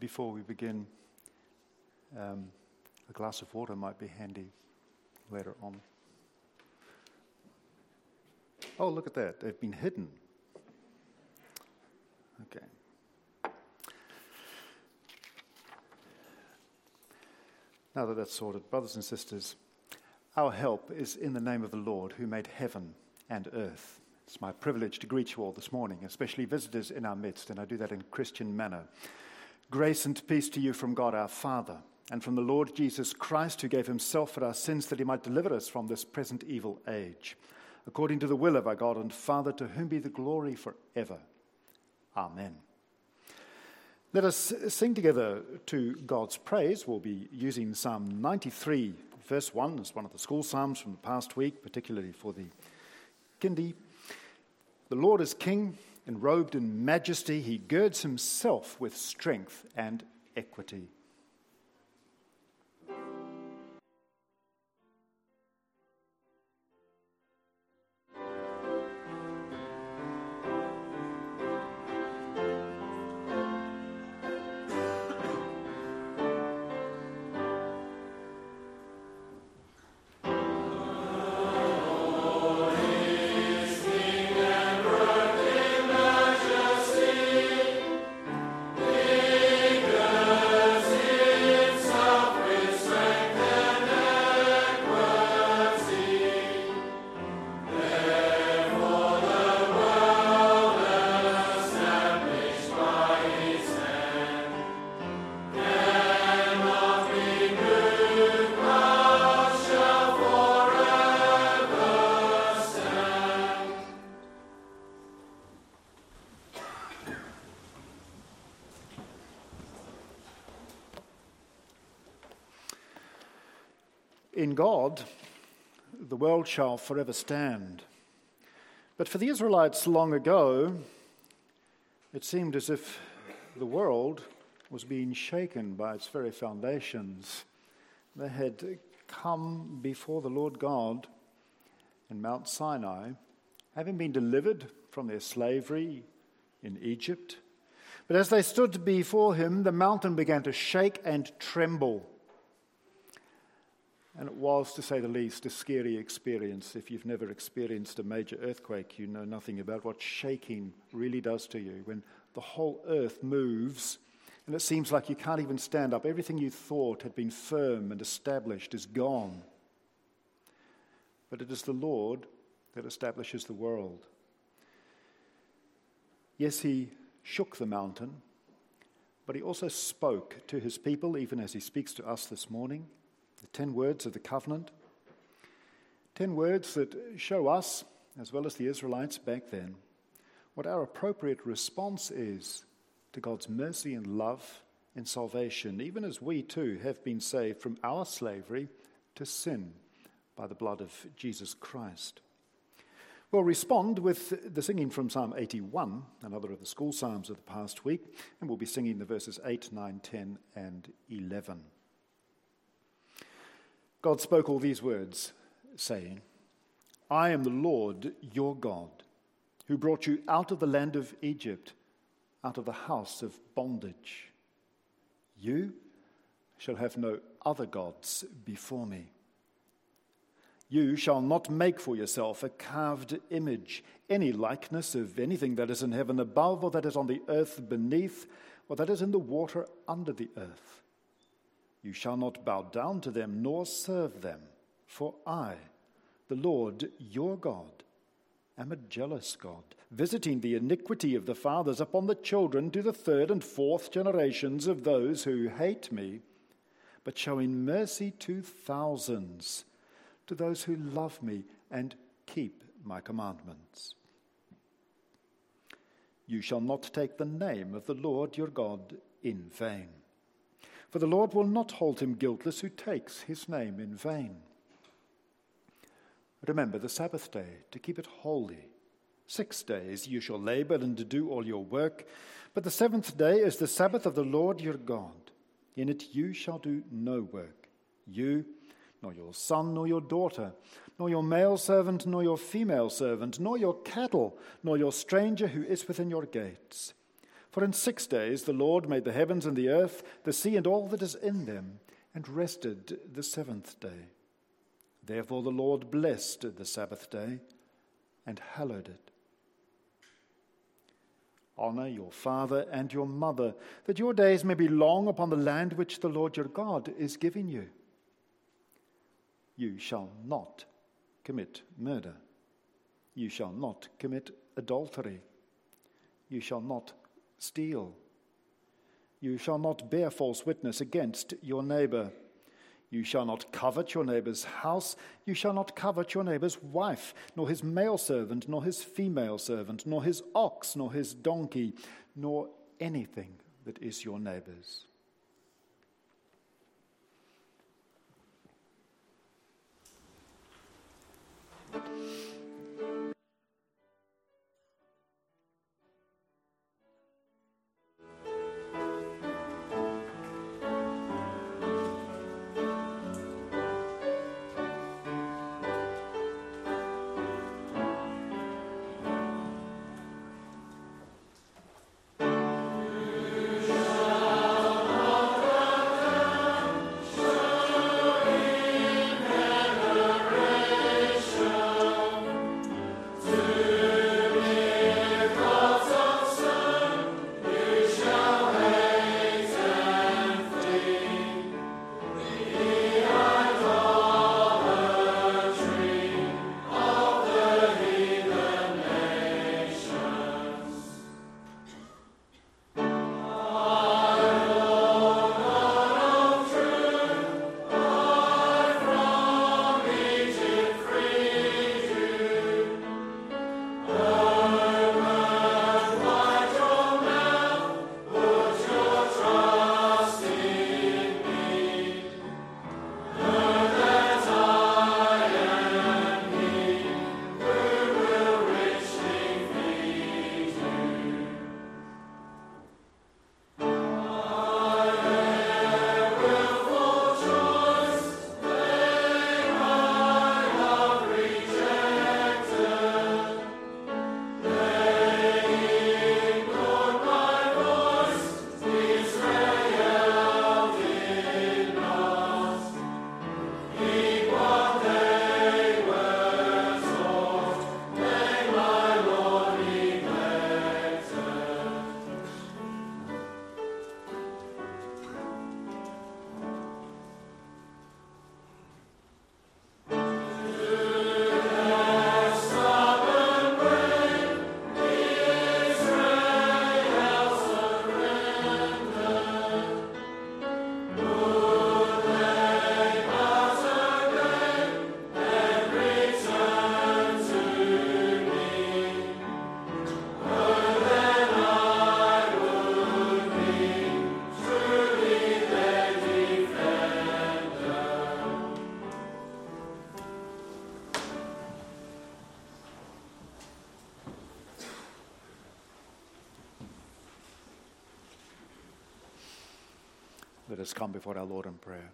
before we begin, a glass of water might be handy later on. Oh, look at that. They've been hidden. Okay. Now that that's sorted, brothers and sisters, our help is in the name of the Lord who made heaven and earth. It's my privilege to greet you all this morning, especially visitors in our midst, and I do that in a Christian manner. Grace and peace to you from God our Father, and from the Lord Jesus Christ, who gave himself for our sins that he might deliver us from this present evil age, according to the will of our God and Father, to whom be the glory forever. Amen. Let us sing together to God's praise. We'll be using Psalm 93, verse 1, as one of the school psalms from the past week, particularly for the kindy. The Lord is King, enrobed in majesty. He girds himself with strength and equity. In God, the world shall forever stand. But for the Israelites long ago, it seemed as if the world was being shaken by its very foundations. They had come before the Lord God in Mount Sinai, having been delivered from their slavery in Egypt. But as they stood before him, the mountain began to shake and tremble. And it was, to say the least, a scary experience. If you've never experienced a major earthquake, you know nothing about what shaking really does to you. When the whole earth moves, and it seems like you can't even stand up. Everything you thought had been firm and established is gone. But it is the Lord that establishes the world. Yes, he shook the mountain, but he also spoke to his people, even as he speaks to us this morning. The 10 words of the covenant, 10 words that show us, as well as the Israelites back then, what our appropriate response is to God's mercy and love and salvation, even as we too have been saved from our slavery to sin by the blood of Jesus Christ. We'll respond with the singing from Psalm 81, another of the school psalms of the past week, and we'll be singing the verses 8, 9, 10, and 11. God spoke all these words, saying, I am the Lord your God, who brought you out of the land of Egypt, out of the house of bondage. You shall have no other gods before me. You shall not make for yourself a carved image, any likeness of anything that is in heaven above, or that is on the earth beneath, or that is in the water under the earth. You shall not bow down to them, nor serve them, for I, the Lord your God, am a jealous God, visiting the iniquity of the fathers upon the children to the 3rd and 4th generations of those who hate me, but showing mercy to thousands, to those who love me and keep my commandments. You shall not take the name of the Lord your God in vain. For the Lord will not hold him guiltless who takes his name in vain. Remember the Sabbath day to keep it holy. 6 days you shall labor and to do all your work, but the 7th day is the Sabbath of the Lord your God. In it you shall do no work, you, nor your son, nor your daughter, nor your male servant, nor your female servant, nor your cattle, nor your stranger who is within your gates. For in 6 days the Lord made the heavens and the earth, the sea and all that is in them, and rested the seventh day. Therefore the Lord blessed the Sabbath day and hallowed it. Honor your father and your mother, that your days may be long upon the land which the Lord your God is giving you. You shall not commit murder. You shall not commit adultery. You shall not steal. You shall not bear false witness against your neighbor. You shall not covet your neighbor's house. You shall not covet your neighbor's wife, nor his male servant, nor his female servant, nor his ox, nor his donkey, nor anything that is your neighbor's. Let us come before our Lord in prayer.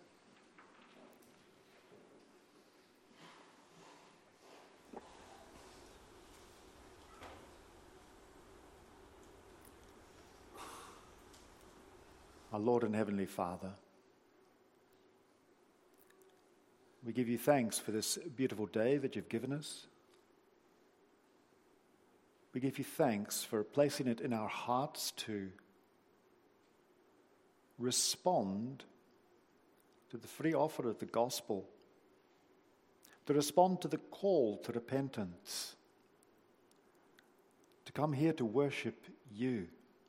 Our Lord and Heavenly Father, we give you thanks for this beautiful day that you've given us. We give you thanks for placing it in our hearts to respond to the free offer of the gospel, to respond to the call to repentance, to come here to worship you.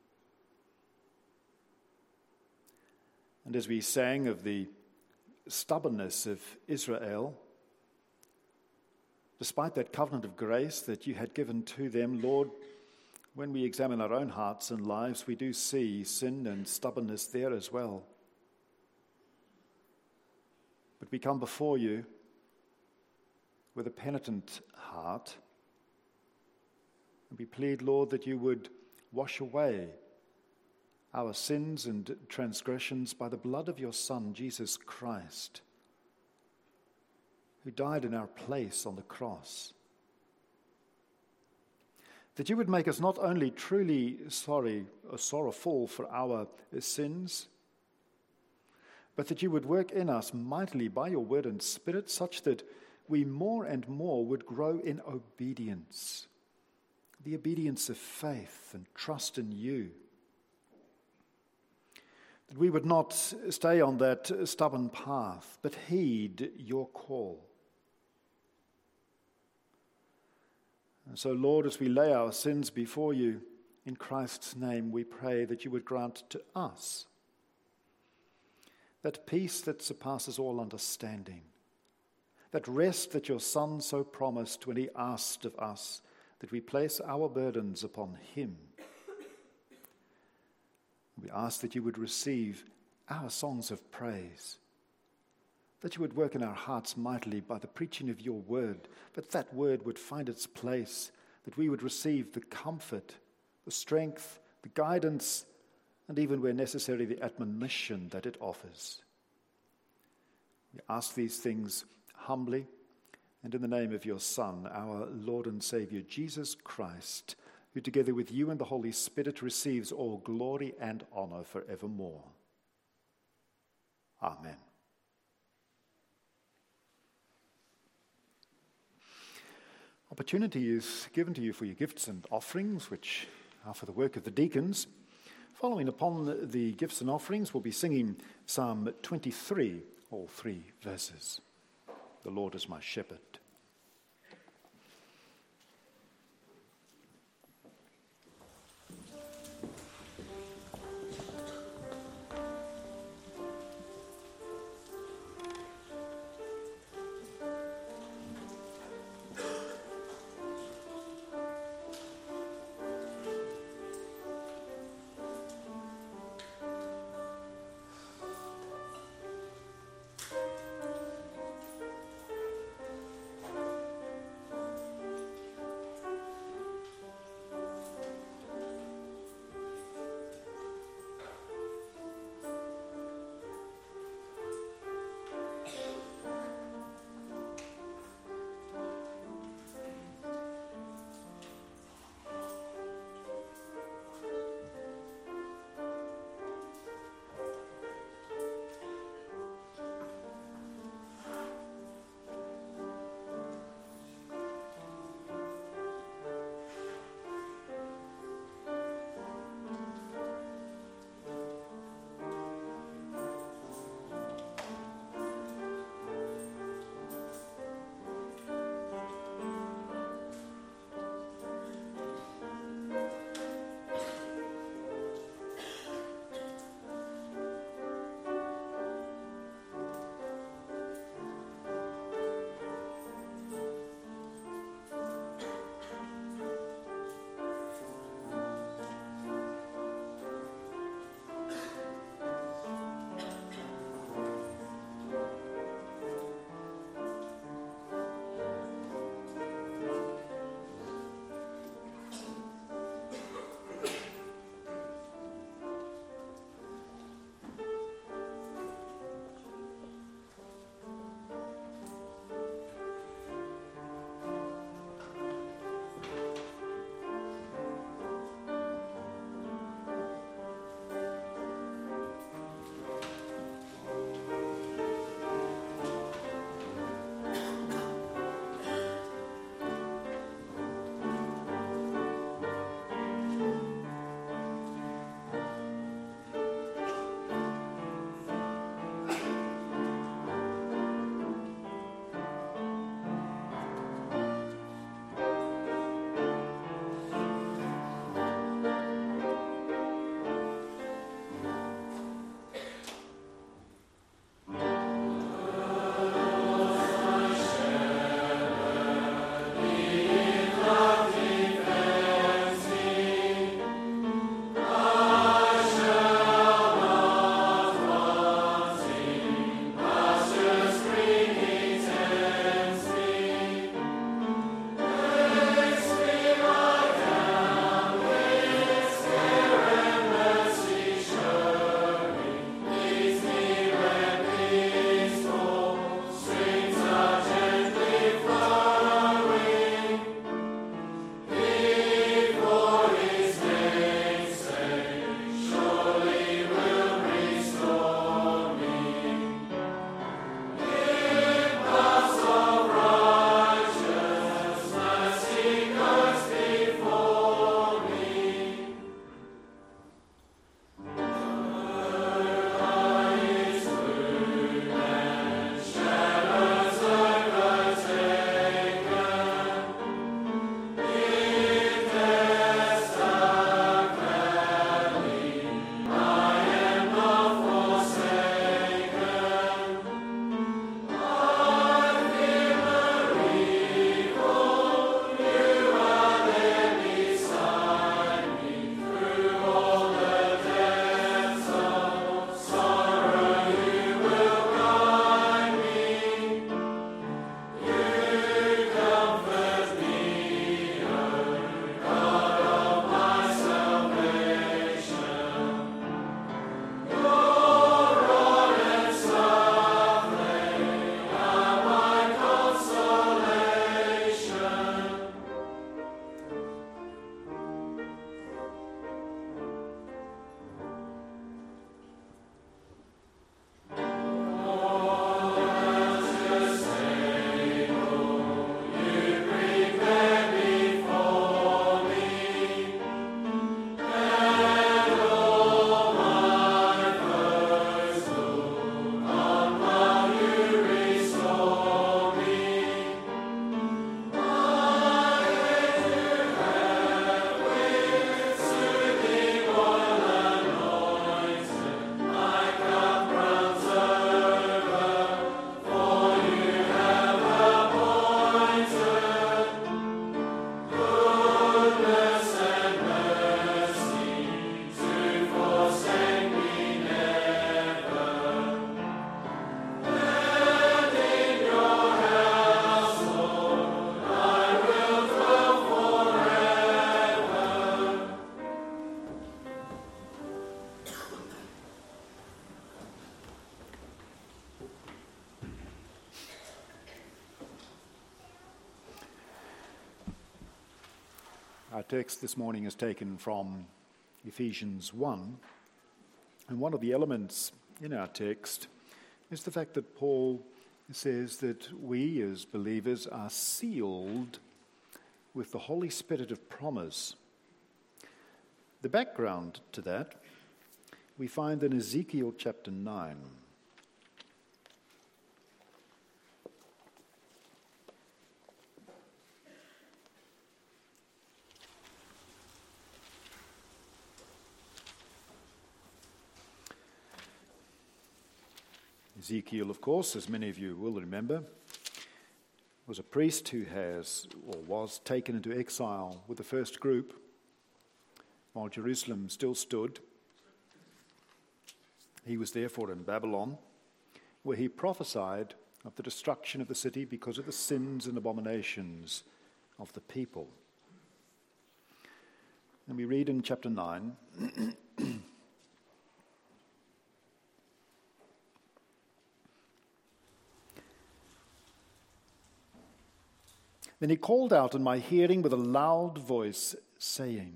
And as we sang of the stubbornness of Israel, despite that covenant of grace that you had given to them, Lord, when we examine our own hearts and lives, we do see sin and stubbornness there as well. But we come before you with a penitent heart, and we plead, Lord, that you would wash away our sins and transgressions by the blood of your Son, Jesus Christ, who died in our place on the cross. that you would make us not only truly sorrowful for our sins, but that you would work in us mightily by your word and spirit, such that we more and more would grow in obedience, the obedience of faith and trust in you. That we would not stay on that stubborn path, but heed your call. And so, Lord, as we lay our sins before you, in Christ's name, we pray that you would grant to us that peace that surpasses all understanding, that rest that your Son so promised when he asked of us that we place our burdens upon him. We ask that you would receive our songs of praise, that you would work in our hearts mightily by the preaching of your word, but that word would find its place, that we would receive the comfort, the strength, the guidance, and even where necessary, the admonition that it offers. We ask these things humbly and in the name of your Son, our Lord and Savior, Jesus Christ, who together with you and the Holy Spirit receives all glory and honor forevermore. Amen. Opportunity is given to you for your gifts and offerings, which are for the work of the deacons. Following upon the gifts and offerings, we'll be singing Psalm 23, all 3 verses. The Lord is my shepherd. Our text this morning is taken from Ephesians 1, and one of the elements in our text is the fact that Paul says that we as believers are sealed with the Holy Spirit of promise. The background to that we find in Ezekiel chapter 9. Ezekiel, of course, as many of you will remember, was a priest who was taken into exile with the first group while Jerusalem still stood. He was therefore in Babylon, where he prophesied of the destruction of the city because of the sins and abominations of the people. And we read in chapter 9, Then he called out in my hearing with a loud voice, saying,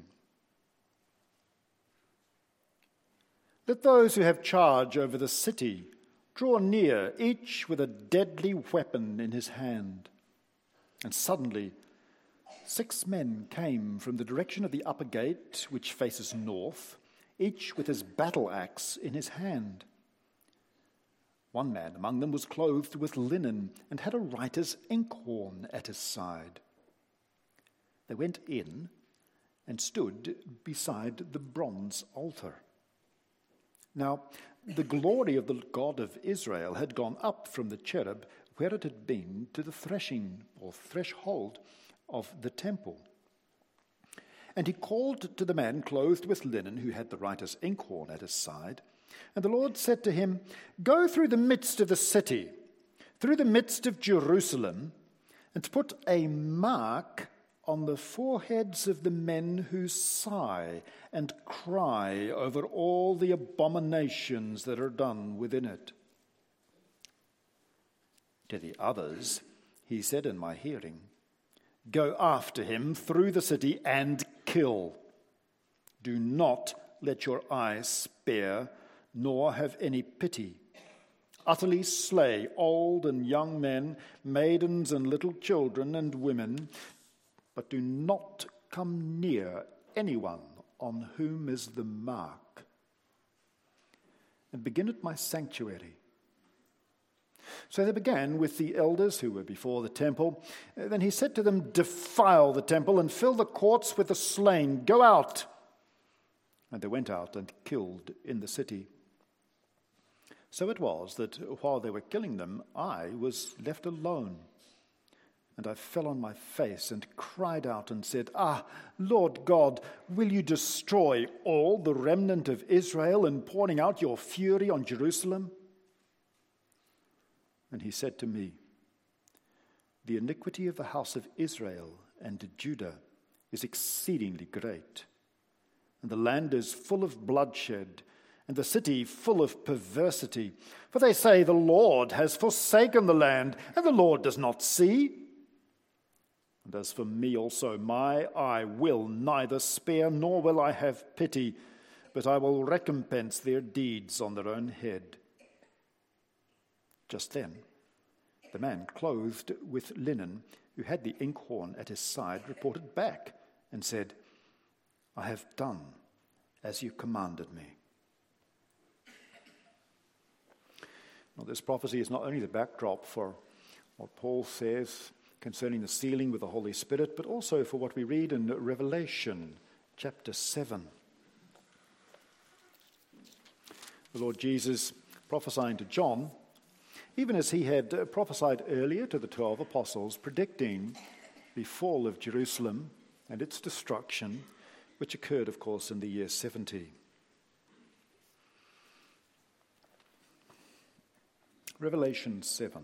Let those who have charge over the city draw near, each with a deadly weapon in his hand. And suddenly 6 men came from the direction of the upper gate, which faces north, each with his battle axe in his hand. One man among them was clothed with linen and had a writer's inkhorn at his side. They went in and stood beside the bronze altar. Now, the glory of the God of Israel had gone up from the cherub where it had been to the threshing or threshold of the temple. And he called to the man clothed with linen who had the writer's inkhorn at his side. And the Lord said to him, Go through the midst of the city, through the midst of Jerusalem, and put a mark on the foreheads of the men who sigh and cry over all the abominations that are done within it. To the others, he said in my hearing, Go after him through the city and kill. Do not let your eye spare, nor have any pity. Utterly slay old and young men, maidens and little children and women, but do not come near anyone on whom is the mark. And begin at my sanctuary. So they began with the elders who were before the temple. Then he said to them, Defile the temple and fill the courts with the slain. Go out. And they went out and killed in the city. So it was that while they were killing them, I was left alone. And I fell on my face and cried out and said, Lord God, will you destroy all the remnant of Israel in pouring out your fury on Jerusalem? And he said to me, The iniquity of the house of Israel and Judah is exceedingly great, and the land is full of bloodshed, and the city full of perversity. For they say, The Lord has forsaken the land, and the Lord does not see. And as for me also, my eye will neither spare, nor will I have pity, but I will recompense their deeds on their own head. Just then, the man clothed with linen, who had the inkhorn at his side, reported back and said, I have done as you commanded me. Now, this prophecy is not only the backdrop for what Paul says concerning the sealing with the Holy Spirit, but also for what we read in Revelation chapter 7. The Lord Jesus prophesying to John, even as he had prophesied earlier to the 12 apostles, predicting the fall of Jerusalem and its destruction, which occurred, of course, in the year 70. Revelation 7.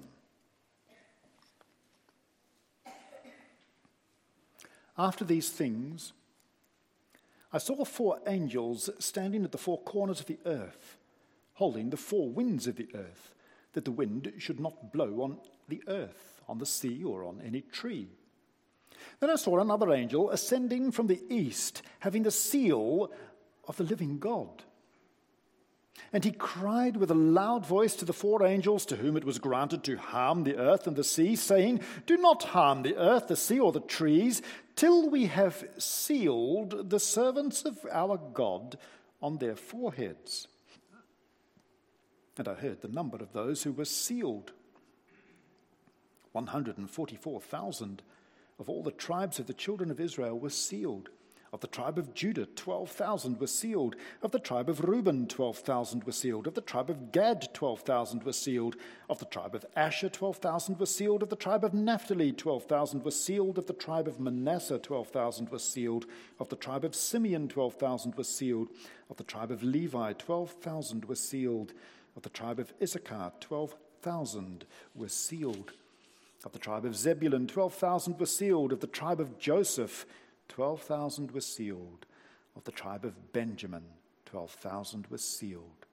After these things, I saw 4 angels standing at the 4 corners of the earth, holding the 4 winds of the earth, that the wind should not blow on the earth, on the sea, or on any tree. Then I saw another angel ascending from the east, having the seal of the living God. And he cried with a loud voice to the four angels to whom it was granted to harm the earth and the sea, saying, "Do not harm the earth, the sea, or the trees, till we have sealed the servants of our God on their foreheads." And I heard the number of those who were sealed. 144,000 of all the tribes of the children of Israel were sealed. Of the tribe of Judah, 12,000 were sealed. Of the tribe of Reuben, 12,000 were sealed. Of the tribe of Gad, 12,000 were sealed. Of the tribe of Asher, 12,000 were sealed. Of the tribe of Naphtali, 12,000 were sealed. Of the tribe of Manasseh, 12,000 were sealed. Of the tribe of Simeon, 12,000 were sealed. Of the tribe of Levi, 12,000 were sealed. Of the tribe of Issachar, 12,000 were sealed. Of the tribe of Zebulun, 12,000 were sealed. Of the tribe of Joseph, 12,000 were sealed. Of the tribe of Benjamin, 12,000 were sealed.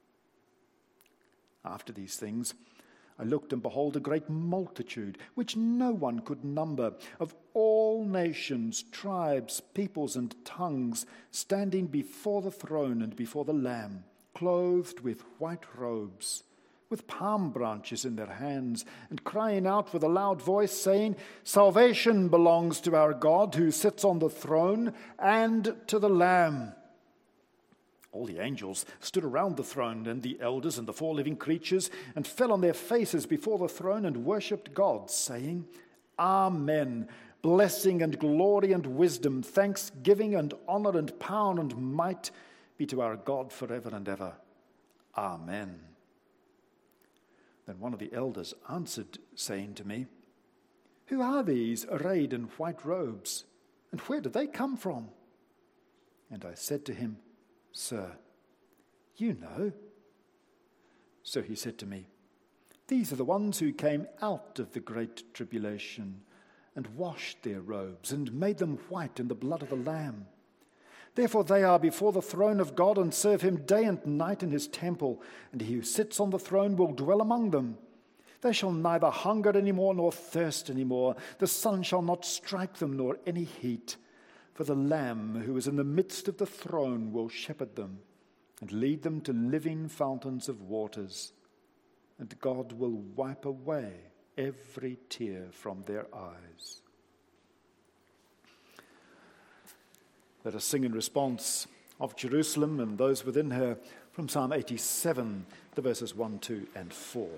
After these things, I looked, and behold, a great multitude, which no one could number, of all nations, tribes, peoples, and tongues, standing before the throne and before the Lamb, clothed with white robes, with palm branches in their hands, and crying out with a loud voice, saying, "Salvation belongs to our God who sits on the throne and to the Lamb." All the angels stood around the throne, and the elders and the four living creatures, and fell on their faces before the throne and worshipped God, saying, "Amen. Blessing and glory and wisdom, thanksgiving and honor and power and might be to our God forever and ever. Amen." Then one of the elders answered, saying to me, "Who are these arrayed in white robes, and where do they come from?" And I said to him, "Sir, you know." So he said to me, "These are the ones who came out of the great tribulation and washed their robes and made them white in the blood of the Lamb. Therefore they are before the throne of God and serve him day and night in his temple, and he who sits on the throne will dwell among them. They shall neither hunger any more nor thirst any more. The sun shall not strike them nor any heat. For the Lamb who is in the midst of the throne will shepherd them and lead them to living fountains of waters. And God will wipe away every tear from their eyes." Let us sing in response of Jerusalem and those within her from Psalm 87, the verses 1, 2, and 4.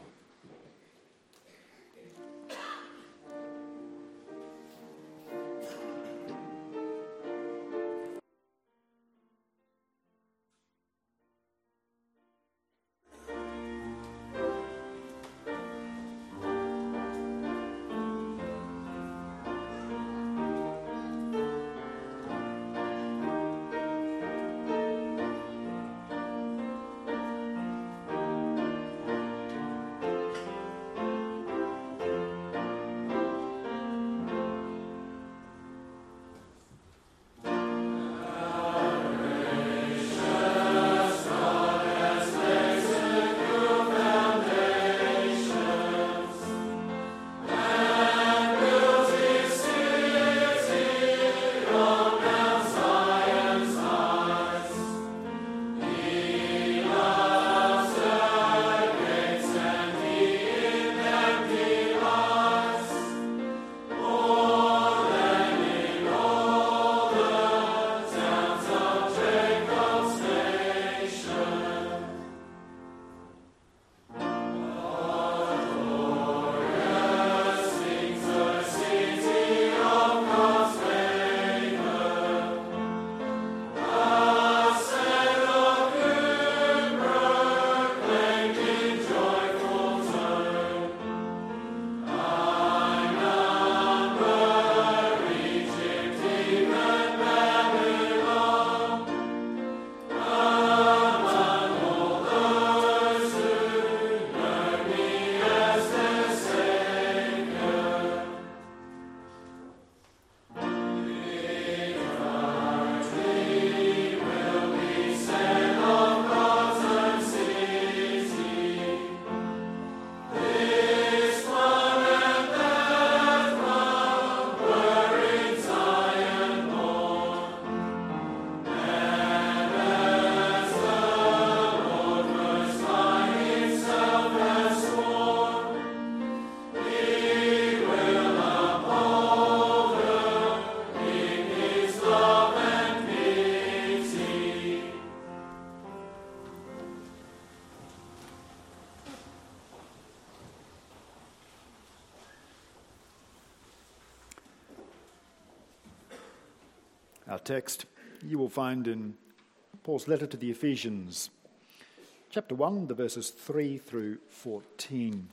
Our text you will find in Paul's letter to the Ephesians, chapter 1, the verses 3 through 14.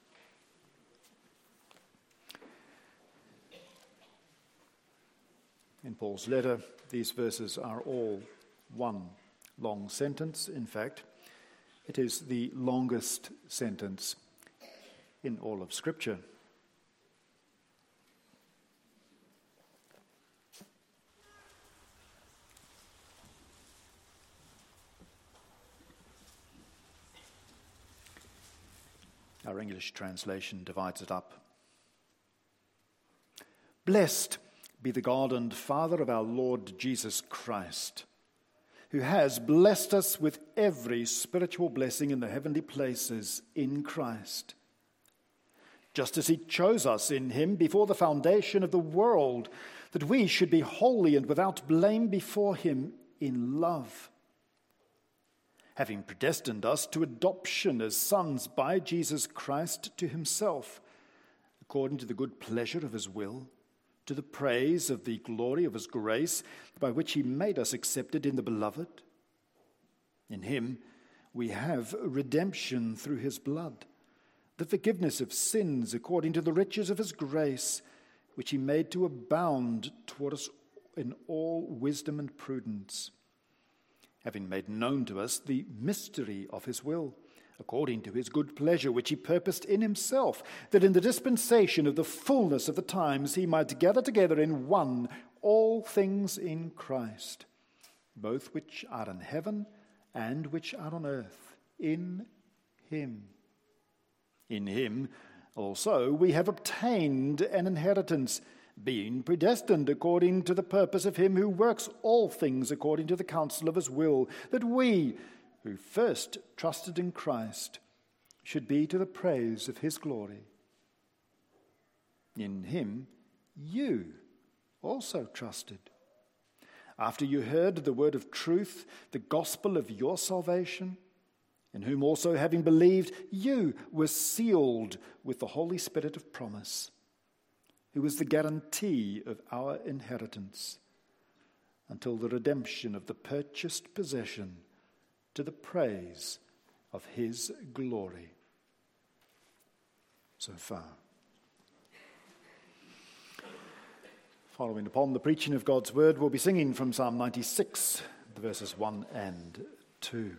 In Paul's letter, these verses are all one long sentence. In fact, it is the longest sentence in all of Scripture. Our English translation divides it up. Blessed be the God and Father of our Lord Jesus Christ, who has blessed us with every spiritual blessing in the heavenly places in Christ, just as he chose us in him before the foundation of the world, that we should be holy and without blame before him in love, having predestined us to adoption as sons by Jesus Christ to himself, according to the good pleasure of his will, to the praise of the glory of his grace, by which he made us accepted in the beloved. In him we have redemption through his blood, the forgiveness of sins according to the riches of his grace, which he made to abound toward us in all wisdom and prudence, having made known to us the mystery of his will, according to his good pleasure, which he purposed in himself, that in the dispensation of the fullness of the times he might gather together in one all things in Christ, both which are in heaven and which are on earth, in him. In him also we have obtained an inheritance, being predestined according to the purpose of him who works all things according to the counsel of his will, that we, who first trusted in Christ, should be to the praise of his glory. In him you also trusted, after you heard the word of truth, the gospel of your salvation, in whom also, having believed, you were sealed with the Holy Spirit of promise, who is the guarantee of our inheritance, until the redemption of the purchased possession, to the praise of his glory. So far. Following upon the preaching of God's word, we'll be singing from Psalm 96, the verses 1 and 2.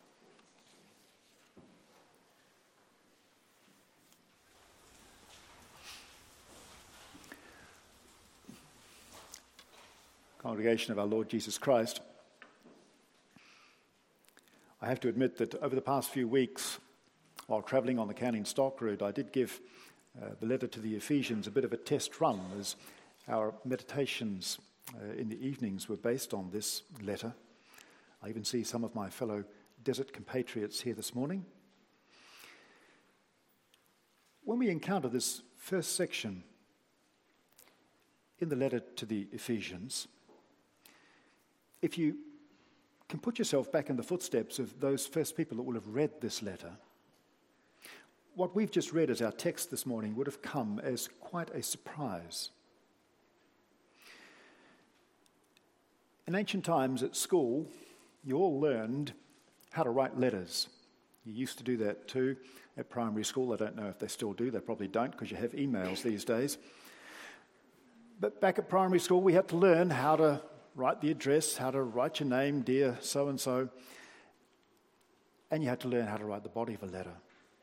Congregation of our Lord Jesus Christ, I have to admit that over the past few weeks, while travelling on the Canning Stock Road, I did give the letter to the Ephesians a bit of a test run, as our meditations in the evenings were based on this letter. I even see some of my fellow desert compatriots here this morning. When we encounter this first section in the letter to the Ephesians, if you can put yourself back in the footsteps of those first people that will have read this letter, what we've just read as our text this morning would have come as quite a surprise. In ancient times at school, you all learned how to write letters. You used to do that too at primary school. I don't know if they still do. They probably don't, because you have emails these days. But back at primary school, we had to learn how to write the address, how to write your name, dear so-and-so, and you had to learn how to write the body of a letter.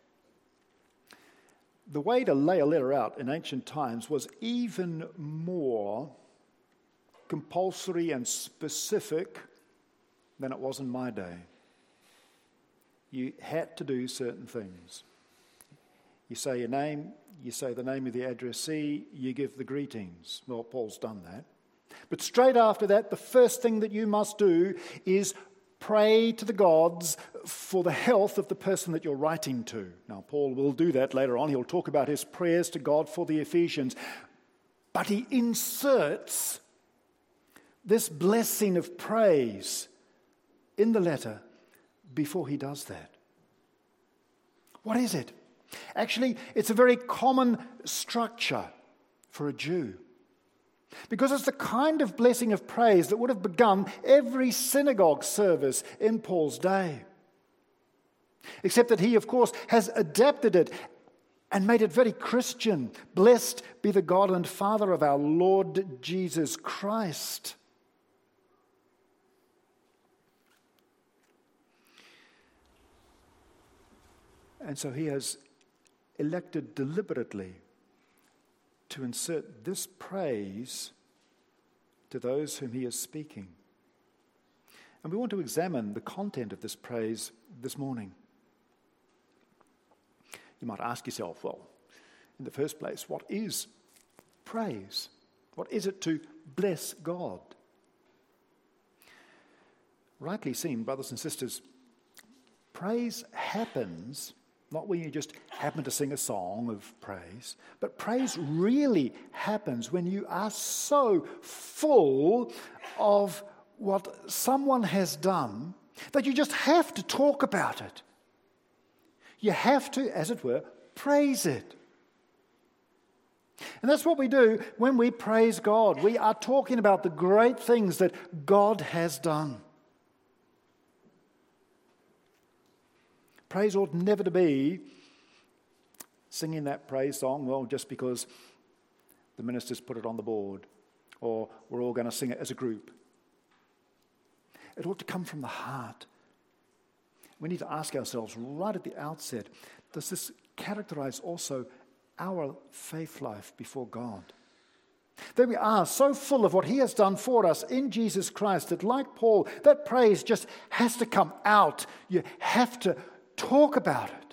The way to lay a letter out in ancient times was even more compulsory and specific than it was in my day. You had to do certain things. You say your name, you say the name of the addressee, you give the greetings. Well, Paul's done that. But straight after that, the first thing that you must do is pray to the gods for the health of the person that you're writing to. Now, Paul will do that later on. He'll talk about his prayers to God for the Ephesians. But he inserts this blessing of praise in the letter before he does that. What is it? Actually, it's a very common structure for a Jew. Because it's the kind of blessing of praise that would have begun every synagogue service in Paul's day. Except that he, of course, has adapted it and made it very Christian. Blessed be the God and Father of our Lord Jesus Christ. And so he has elected deliberately to insert this praise to those whom he is speaking. And we want to examine the content of this praise this morning. You might ask yourself, well, in the first place, what is praise? What is it to bless God? Rightly seen, brothers and sisters, praise happens not when you just happen to sing a song of praise, but praise really happens when you are so full of what someone has done that you just have to talk about it. You have to, as it were, praise it. And that's what we do when we praise God. We are talking about the great things that God has done. Praise ought never to be singing that praise song, well, just because the ministers put it on the board, or we're all going to sing it as a group. It ought to come from the heart. We need to ask ourselves right at the outset, does this characterize also our faith life before God? There we are, so full of what he has done for us in Jesus Christ that, like Paul, that praise just has to come out. You have to talk about it.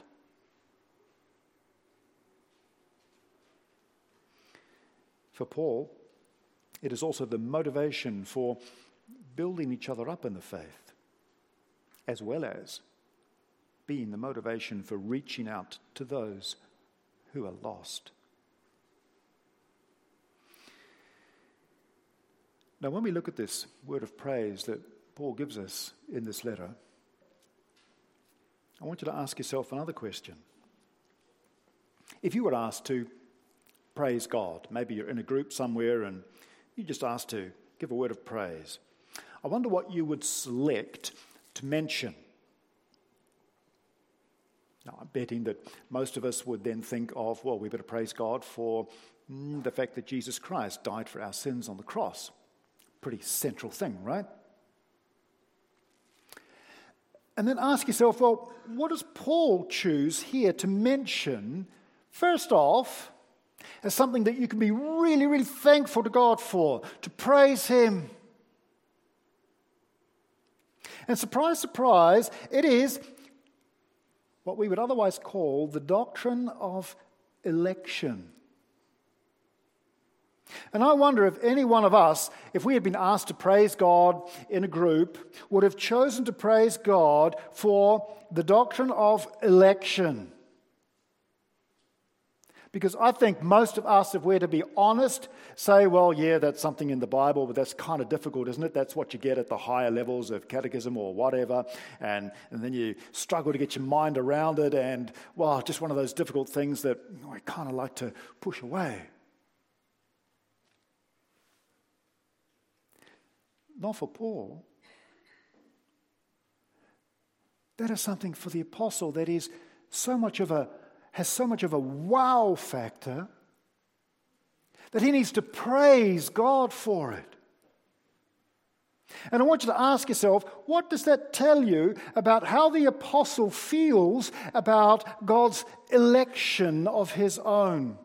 For Paul, it is also the motivation for building each other up in the faith, as well as being the motivation for reaching out to those who are lost. Now, when we look at this word of praise that Paul gives us in this letter, I want you to ask yourself another question. If you were asked to praise God, maybe you're in a group somewhere and you just asked to give a word of praise, I wonder what you would select to mention. Now, I'm betting that most of us would then think of, well, we better praise God for the fact that Jesus Christ died for our sins on the cross. Pretty central thing, right? And then ask yourself, well, what does Paul choose here to mention, first off, as something that you can be really, really thankful to God for, to praise him? And surprise, surprise, it is what we would otherwise call the doctrine of election. And I wonder if any one of us, if we had been asked to praise God in a group, would have chosen to praise God for the doctrine of election. Because I think most of us, if we're to be honest, say, well, yeah, that's something in the Bible, but that's kind of difficult, isn't it? That's what you get at the higher levels of catechism or whatever. And then you struggle to get your mind around it. And, well, just one of those difficult things that I kind of like to push away. Not for Paul. That is something for the apostle that is has so much of a wow factor that he needs to praise God for it. And I want you to ask yourself, what does that tell you about how the apostle feels about God's election of his own?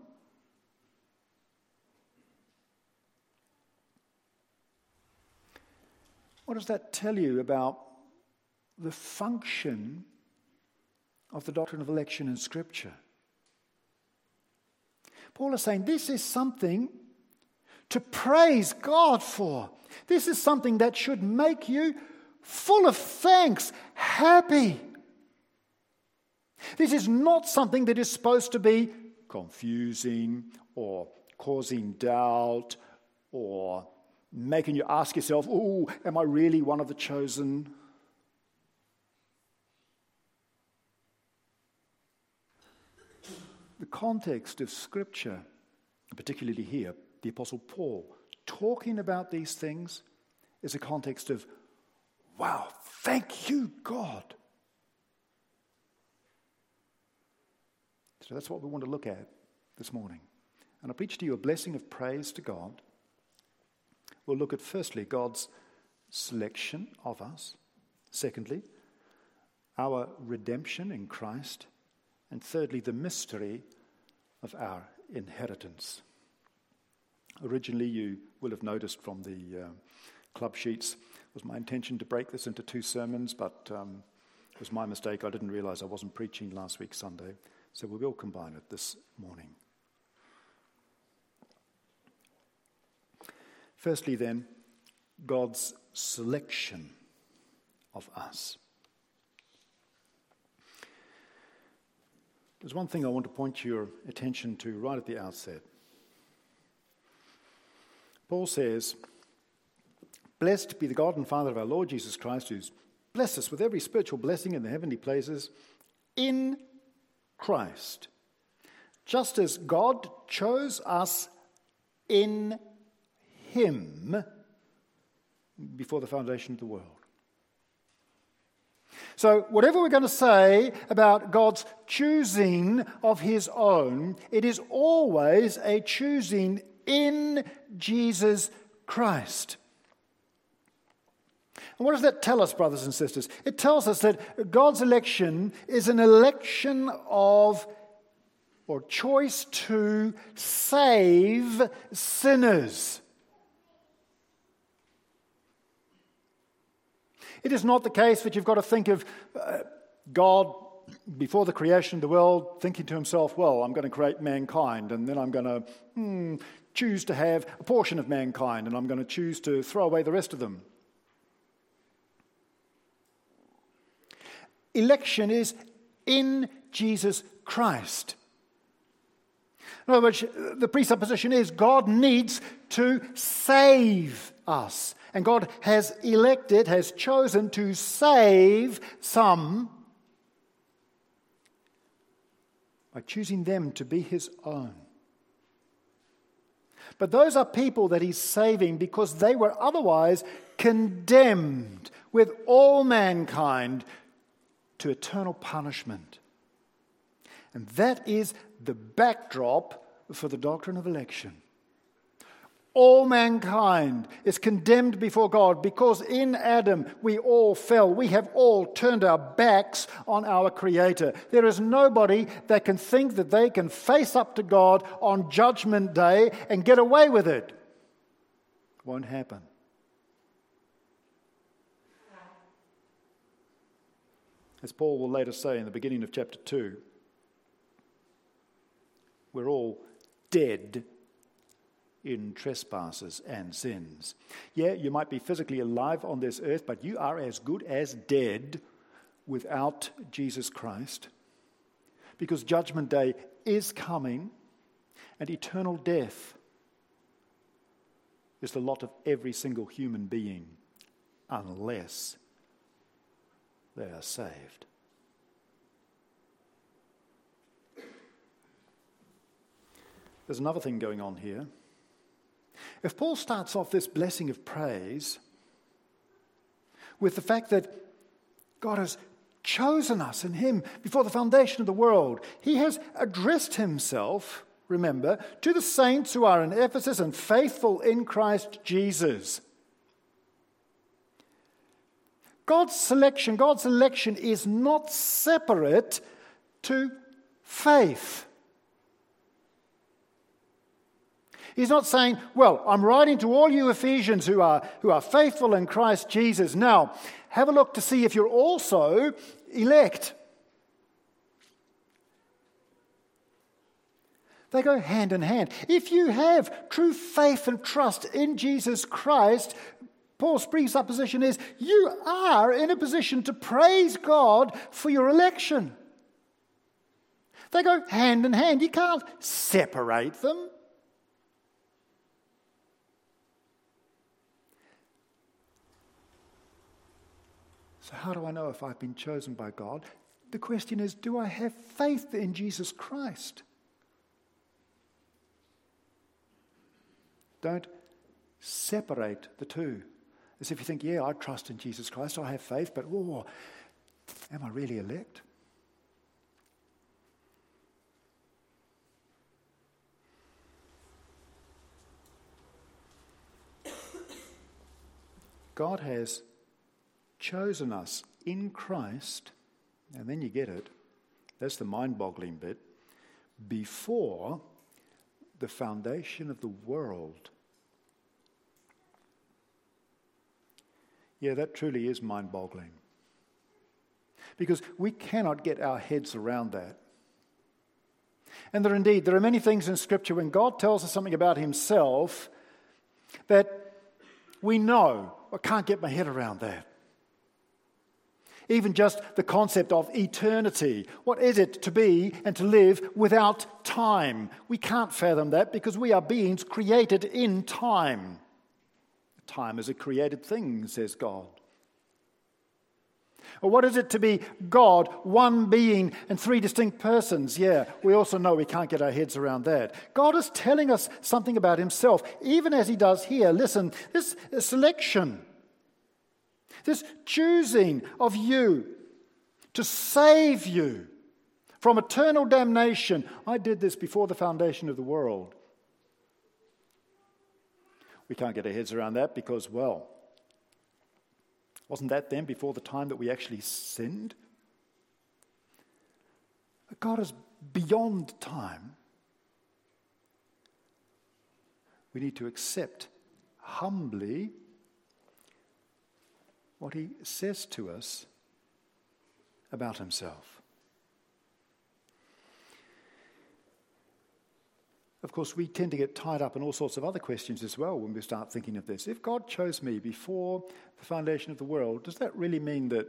What does that tell you about the function of the doctrine of election in Scripture? Paul is saying this is something to praise God for. This is something that should make you full of thanks, happy. This is not something that is supposed to be confusing or causing doubt or making you ask yourself, oh, am I really one of the chosen? The context of Scripture, particularly here, the Apostle Paul talking about these things is a context of, wow, thank you, God. So that's what we want to look at this morning. And I preach to you a blessing of praise to God. We'll look at, firstly, God's selection of us. Secondly, our redemption in Christ. And thirdly, the mystery of our inheritance. Originally, you will have noticed from the club sheets, it was my intention to break this into 2 sermons, but it was my mistake. I didn't realize I wasn't preaching last week Sunday, so we will combine it this morning. Firstly, then, God's selection of us. There's one thing I want to point your attention to right at the outset. Paul says, "Blessed be the God and Father of our Lord Jesus Christ, who's blessed us with every spiritual blessing in the heavenly places in Christ, just as God chose us in Him before the foundation of the world." So whatever we're going to say about God's choosing of His own, it is always a choosing in Jesus Christ. And what does that tell us, brothers and sisters? It tells us that God's election is an election of, or choice to save sinners. It is not the case that you've got to think of God before the creation of the world thinking to himself, well, I'm going to create mankind and then I'm going to choose to have a portion of mankind and I'm going to choose to throw away the rest of them. Election is in Jesus Christ. In other words, the presupposition is God needs to save us. And God has elected, has chosen to save some by choosing them to be His own. But those are people that He's saving because they were otherwise condemned with all mankind to eternal punishment. And that is the backdrop for the doctrine of election. All mankind is condemned before God because in Adam we all fell. We have all turned our backs on our Creator. There is nobody that can think that they can face up to God on Judgment Day and get away with it. It won't happen. As Paul will later say in the beginning of chapter 2, we're all dead in trespasses and sins. Yeah, you might be physically alive on this earth, but you are as good as dead without Jesus Christ, because Judgment Day is coming and eternal death is the lot of every single human being unless they are saved. There's another thing going on here. If Paul starts off this blessing of praise with the fact that God has chosen us in Him before the foundation of the world, He has addressed Himself, remember, to the saints who are in Ephesus and faithful in Christ Jesus. God's election is not separate to faith. He's not saying, well, I'm writing to all you Ephesians who are faithful in Christ Jesus. Now, have a look to see if you're also elect. They go hand in hand. If you have true faith and trust in Jesus Christ, Paul's presupposition is you are in a position to praise God for your election. They go hand in hand. You can't separate them. So how do I know if I've been chosen by God? The question is, do I have faith in Jesus Christ? Don't separate the two. As if you think, yeah, I trust in Jesus Christ, I have faith, but am I really elect? God has chosen us in Christ, and then you get it, that's the mind-boggling bit, before the foundation of the world. Yeah, that truly is mind-boggling. Because we cannot get our heads around that. And there are many things in Scripture when God tells us something about himself that we know, I can't get my head around that. Even just the concept of eternity. What is it to be and to live without time? We can't fathom that because we are beings created in time. Time is a created thing, says God. Or what is it to be God, one being and three distinct persons? Yeah, we also know we can't get our heads around that. God is telling us something about himself, even as he does here. Listen, this selection, this choosing of you to save you from eternal damnation. I did this before the foundation of the world. We can't get our heads around that because, wasn't that then before the time that we actually sinned? God is beyond time. We need to accept humbly what he says to us about himself. Of course, we tend to get tied up in all sorts of other questions as well when we start thinking of this. If God chose me before the foundation of the world, does that really mean that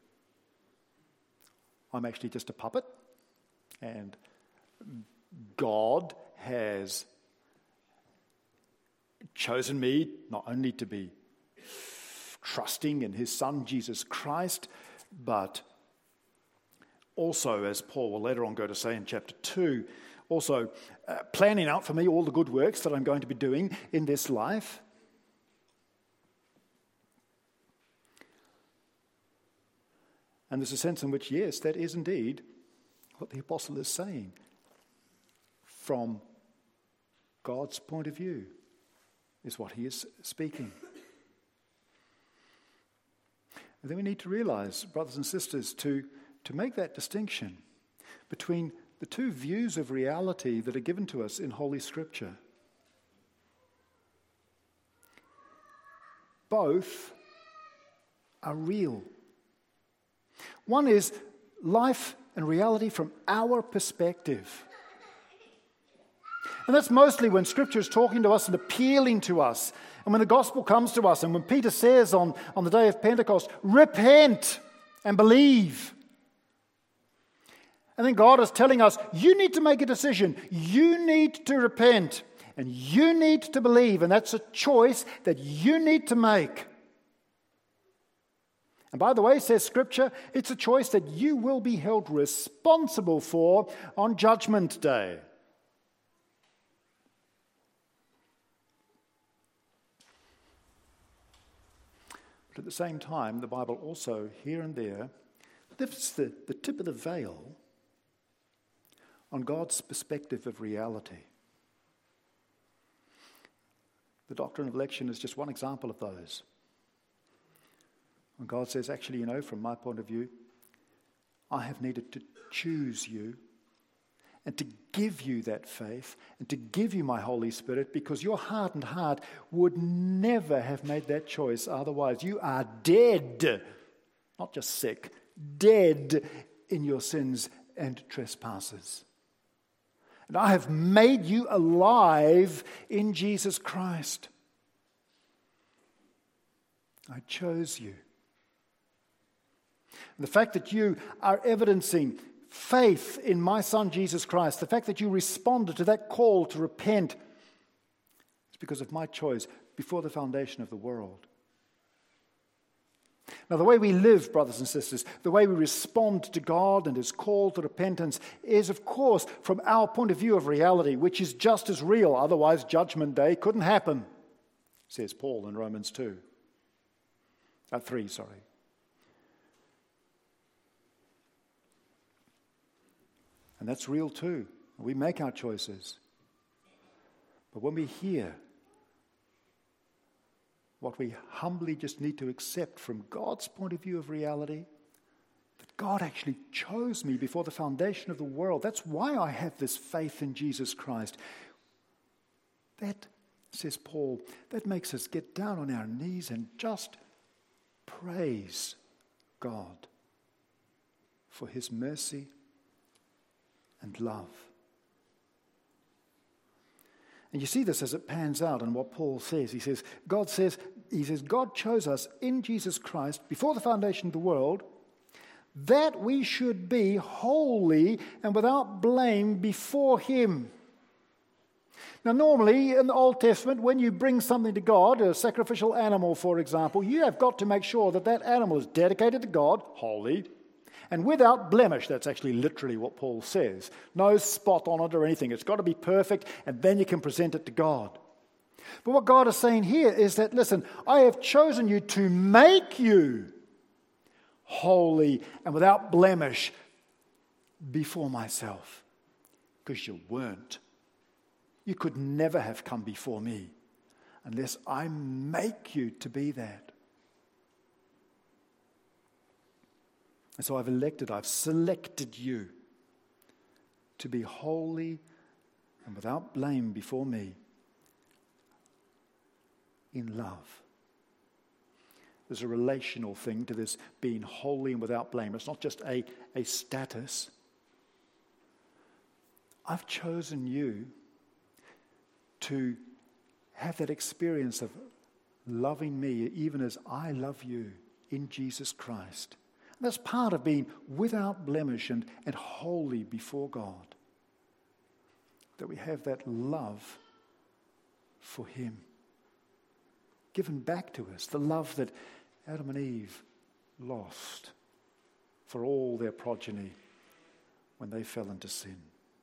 I'm actually just a puppet? And God has chosen me not only to be trusting in his Son, Jesus Christ, but also, as Paul will later on go to say in chapter 2, also planning out for me all the good works that I'm going to be doing in this life. And there's a sense in which, yes, that is indeed what the apostle is saying. From God's point of view is what he is speaking. And then we need to realize, brothers and sisters, to make that distinction between the two views of reality that are given to us in Holy Scripture. Both are real. One is life and reality from our perspective. And that's mostly when Scripture is talking to us and appealing to us. And when the gospel comes to us, and when Peter says on the day of Pentecost, repent and believe. And then God is telling us, you need to make a decision. You need to repent. And you need to believe. And that's a choice that you need to make. And by the way, says Scripture, it's a choice that you will be held responsible for on Judgment Day. But at the same time, the Bible also, here and there, lifts the tip of the veil on God's perspective of reality. The doctrine of election is just one example of those. When God says, actually, from my point of view, I have needed to choose you and to give you that faith and to give you my Holy Spirit because your hardened heart would never have made that choice otherwise. You are dead, not just sick, dead in your sins and trespasses. And I have made you alive in Jesus Christ. I chose you. And the fact that you are evidencing faith in my Son Jesus Christ, the fact that you responded to that call to repent, is because of my choice before the foundation of the world. Now, the way we live, brothers and sisters, the way we respond to God and his call to repentance is, of course, from our point of view of reality, which is just as real. Otherwise, Judgment Day couldn't happen. says Paul in Romans 3. And that's real too. We make our choices. But when we hear what we humbly just need to accept from God's point of view of reality, that God actually chose me before the foundation of the world. That's why I have this faith in Jesus Christ. That, says Paul, that makes us get down on our knees and just praise God for his mercy and love. And you see this as it pans out in what Paul says. He says, God chose us in Jesus Christ before the foundation of the world, that we should be holy and without blame before him. Now, normally in the Old Testament, when you bring something to God, a sacrificial animal, for example, you have got to make sure that that animal is dedicated to God, holy, and without blemish. That's actually literally what Paul says. No spot on it or anything. It's got to be perfect, and then you can present it to God. But what God is saying here is that, listen, I have chosen you to make you holy and without blemish before myself, because you weren't. You could never have come before me unless I make you to be that. And so I've selected you to be holy and without blame before me in love. There's a relational thing to this being holy and without blame. It's not just a status. I've chosen you to have that experience of loving me even as I love you in Jesus Christ. And that's part of being without blemish and holy before God. That we have that love for him given back to us, the love that Adam and Eve lost for all their progeny when they fell into sin.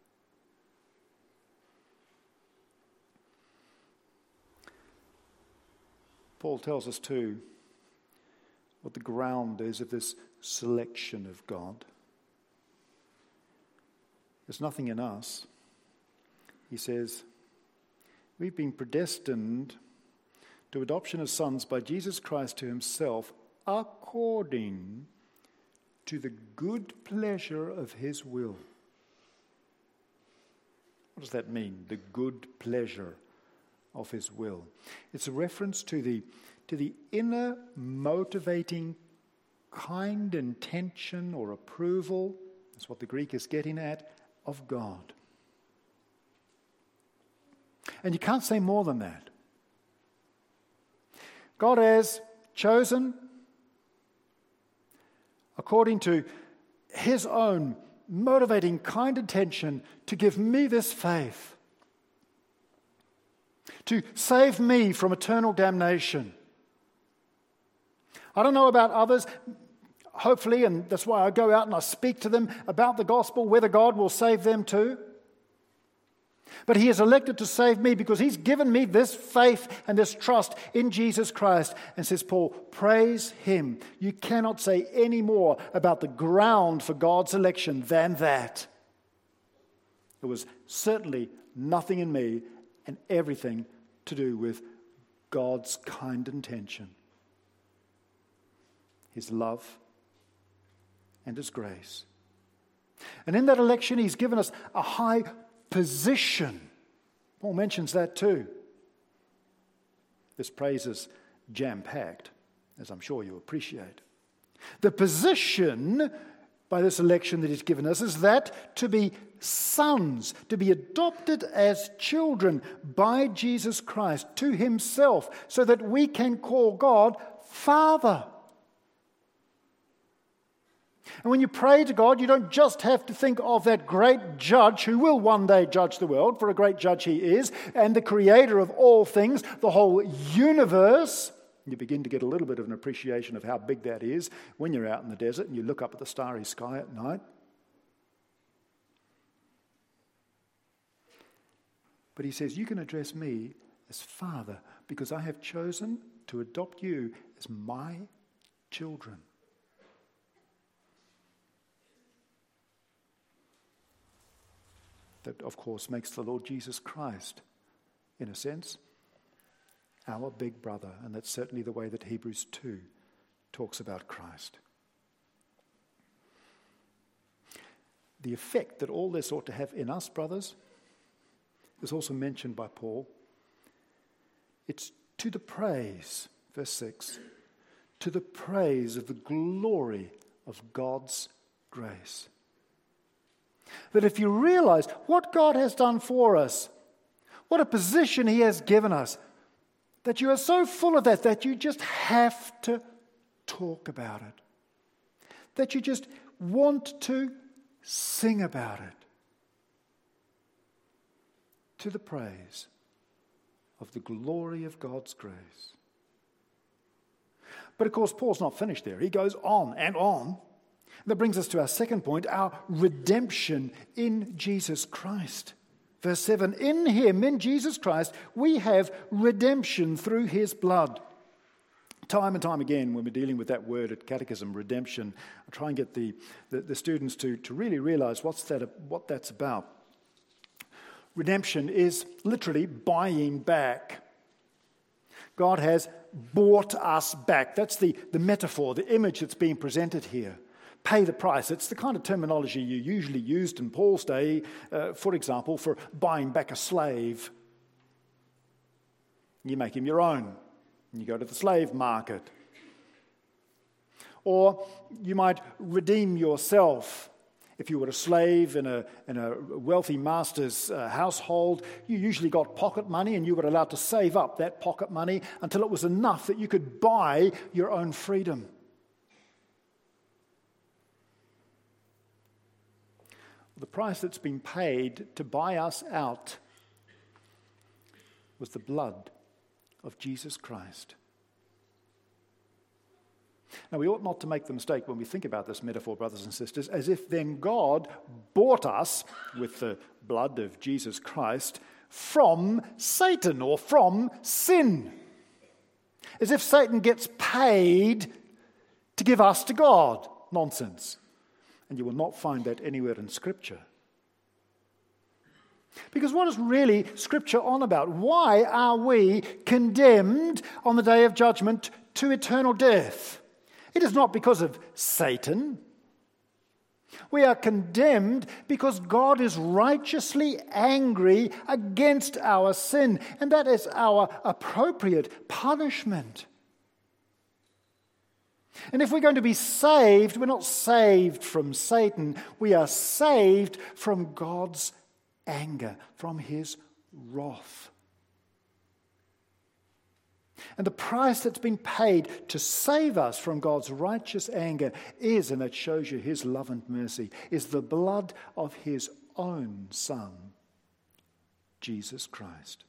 Paul tells us too what the ground is of this selection of God. There's nothing in us. He says, we've been predestined to adoption as sons by Jesus Christ to himself, according to the good pleasure of his will. What does that mean, the good pleasure of his will? It's a reference to the inner motivating kind intention or approval, that's what the Greek is getting at, of God. And you can't say more than that. God has chosen, according to his own motivating kind intention, to give me this faith, to save me from eternal damnation. I don't know about others, hopefully, and that's why I go out and I speak to them about the gospel, whether God will save them too. But he has elected to save me because he's given me this faith and this trust in Jesus Christ. And says Paul, praise him. You cannot say any more about the ground for God's election than that. There was certainly nothing in me and everything to do with God's kind intention, his love and his grace. And in that election, he's given us a high position. Paul mentions that too. This praise is jam-packed, as I'm sure you appreciate. The position by this election that he's given us is that to be sons, to be adopted as children by Jesus Christ to himself, so that we can call God Father. And when you pray to God, you don't just have to think of that great judge who will one day judge the world, for a great judge he is, and the creator of all things, the whole universe. You begin to get a little bit of an appreciation of how big that is when you're out in the desert and you look up at the starry sky at night. But he says, you can address me as Father because I have chosen to adopt you as my children. That, of course, makes the Lord Jesus Christ, in a sense, our big brother. And that's certainly the way that Hebrews 2 talks about Christ. The effect that all this ought to have in us, brothers, is also mentioned by Paul. It's to the praise, verse 6, to the praise of the glory of God's grace. That if you realize what God has done for us, what a position He has given us, that you are so full of that you just have to talk about it. That you just want to sing about it. To the praise of the glory of God's grace. But of course, Paul's not finished there. He goes on and on. That brings us to our second point, our redemption in Jesus Christ. Verse 7, in Him, in Jesus Christ, we have redemption through His blood. Time and time again, when we're dealing with that word at catechism, redemption, I try and get the students to really realize what that's about. Redemption is literally buying back. God has bought us back. That's the metaphor, the image that's being presented here. Pay the price. It's the kind of terminology you usually used in Paul's day, for example, for buying back a slave. You make him your own. And you go to the slave market. Or you might redeem yourself. If you were a slave in a wealthy master's household, you usually got pocket money and you were allowed to save up that pocket money until it was enough that you could buy your own freedom. The price that's been paid to buy us out was the blood of Jesus Christ. Now, we ought not to make the mistake when we think about this metaphor, brothers and sisters, as if then God bought us with the blood of Jesus Christ from Satan or from sin. As if Satan gets paid to give us to God. Nonsense. And you will not find that anywhere in Scripture. Because what is really Scripture on about? Why are we condemned on the day of judgment to eternal death? It is not because of Satan. We are condemned because God is righteously angry against our sin, and that is our appropriate punishment. And if we're going to be saved, we're not saved from Satan, we are saved from God's anger, from His wrath. And the price that's been paid to save us from God's righteous anger is, and that shows you His love and mercy, is the blood of His own Son, Jesus Christ.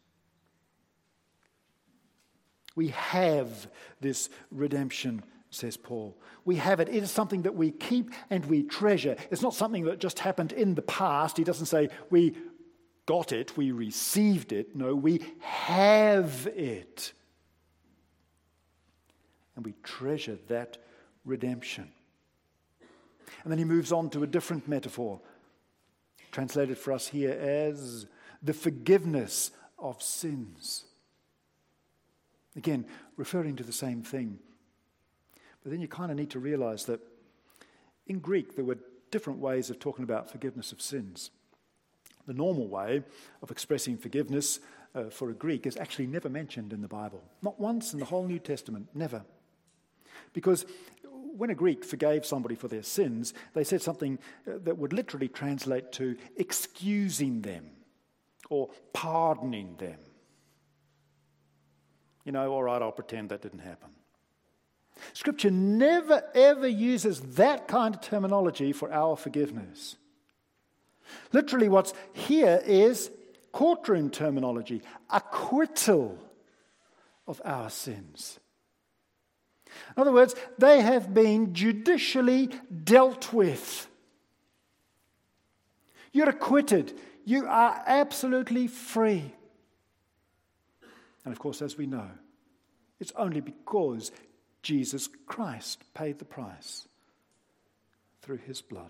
We have this redemption, says Paul. We have it. It is something that we keep and we treasure. It's not something that just happened in the past. He doesn't say we got it, we received it. No, we have it. And we treasure that redemption. And then he moves on to a different metaphor, translated for us here as the forgiveness of sins. Again, referring to the same thing. But then you kind of need to realize that in Greek there were different ways of talking about forgiveness of sins. The normal way of expressing forgiveness for a Greek is actually never mentioned in the Bible. Not once in the whole New Testament, never. Because when a Greek forgave somebody for their sins, they said something that would literally translate to excusing them or pardoning them. You know, all right, I'll pretend that didn't happen. Scripture never, ever uses that kind of terminology for our forgiveness. Literally what's here is courtroom terminology, acquittal of our sins. In other words, they have been judicially dealt with. You're acquitted. You are absolutely free. And of course, as we know, it's only because Jesus Christ paid the price through his blood.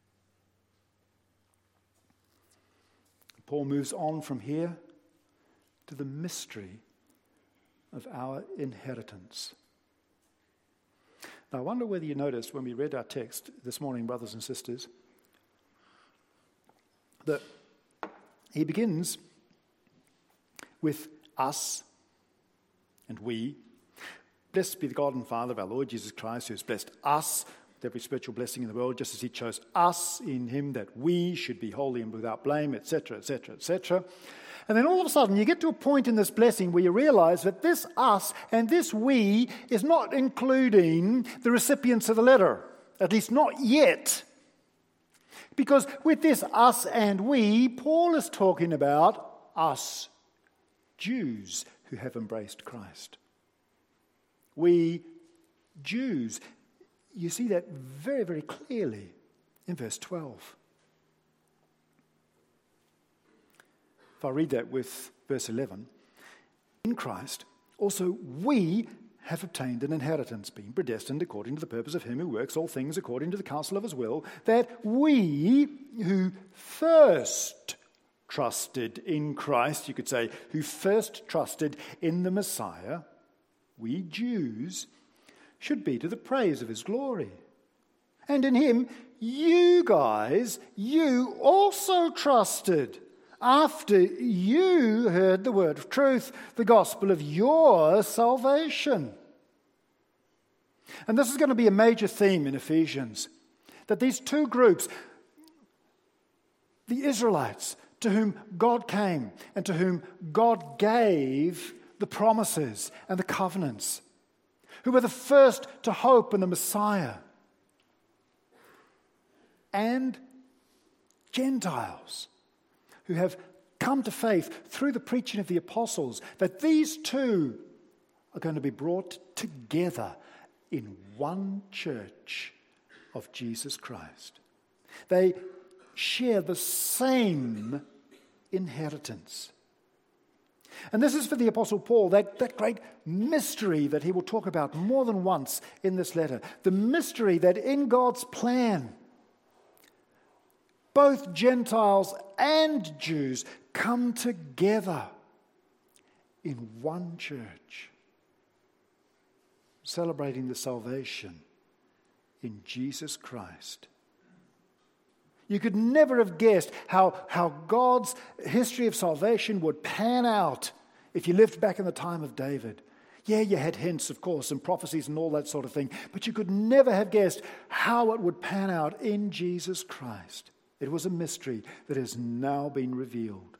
Paul moves on from here to the mystery of our inheritance. Now, I wonder whether you noticed when we read our text this morning, brothers and sisters, that he begins with us and we. Blessed be the God and Father of our Lord Jesus Christ, who has blessed us with every spiritual blessing in the world, just as he chose us in him that we should be holy and without blame, etc., etc., etc. And then all of a sudden you get to a point in this blessing where you realize that this us and this we is not including the recipients of the letter, at least not yet. Because with this us and we, Paul is talking about us Jews who have embraced Christ. We Jews. You see that very, very clearly in verse 12. If I read that with verse 11, in Christ also we have obtained an inheritance, being predestined according to the purpose of him who works all things according to the counsel of his will, that we who first trusted in Christ, you could say, who first trusted in the Messiah, we Jews, should be to the praise of his glory. And in him, you guys, you also trusted after you heard the word of truth, the gospel of your salvation. And this is going to be a major theme in Ephesians, that these two groups, the Israelites, to whom God came and to whom God gave the promises and the covenants, who were the first to hope in the Messiah, and Gentiles who have come to faith through the preaching of the apostles, that these two are going to be brought together in one church of Jesus Christ. They share the same inheritance. And this is for the Apostle Paul, that great mystery that he will talk about more than once in this letter. The mystery that in God's plan, both Gentiles and Jews come together in one church, celebrating the salvation in Jesus Christ. You could never have guessed how God's history of salvation would pan out if you lived back in the time of David. Yeah, you had hints, of course, and prophecies and all that sort of thing, but you could never have guessed how it would pan out in Jesus Christ. It was a mystery that has now been revealed.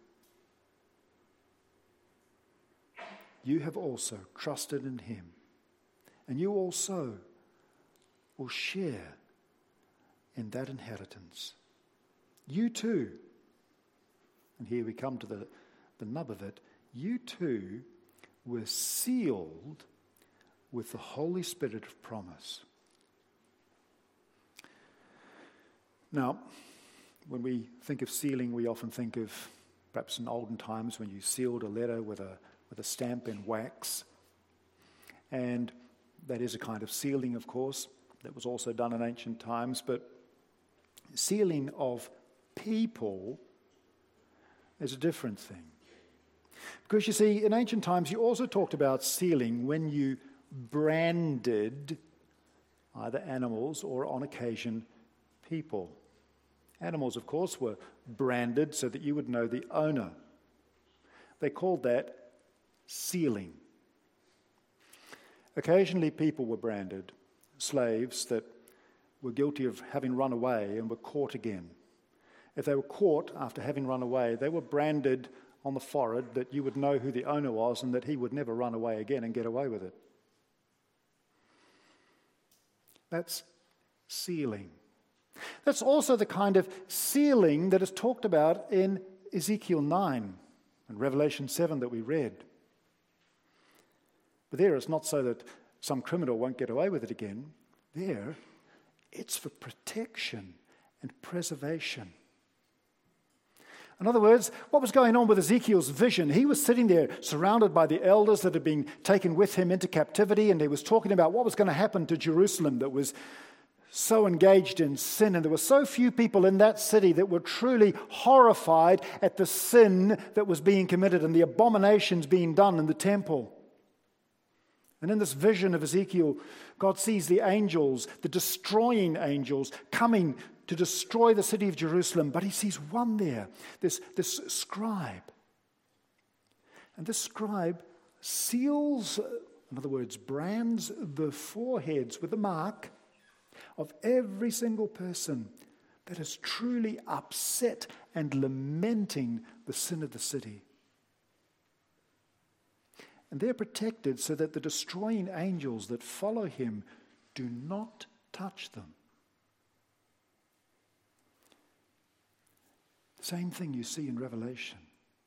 You have also trusted in him, and you also will share in that inheritance. You too, and here we come to the nub of it, you too were sealed with the Holy Spirit of promise. Now, when we think of sealing, we often think of perhaps in olden times when you sealed a letter with a stamp in wax. And that is a kind of sealing, of course, that was also done in ancient times. But sealing of people is a different thing. Because you see, in ancient times, you also talked about sealing when you branded either animals or, on occasion, people. Animals, of course, were branded so that you would know the owner. They called that sealing. Occasionally, people were branded, slaves that were guilty of having run away and were caught again. If they were caught after having run away, they were branded on the forehead that you would know who the owner was and that he would never run away again and get away with it. That's sealing. That's also the kind of sealing that is talked about in Ezekiel 9 and Revelation 7 that we read. But there it's not so that some criminal won't get away with it again. There, it's for protection and preservation. In other words, what was going on with Ezekiel's vision? He was sitting there surrounded by the elders that had been taken with him into captivity, and he was talking about what was going to happen to Jerusalem that was so engaged in sin. And there were so few people in that city that were truly horrified at the sin that was being committed and the abominations being done in the temple. And in this vision of Ezekiel, God sees the angels, the destroying angels, coming to destroy the city of Jerusalem, but he sees one there, this scribe. And this scribe seals, in other words, brands the foreheads with the mark of every single person that is truly upset and lamenting the sin of the city. And they're protected so that the destroying angels that follow him do not touch them. Same thing you see in Revelation.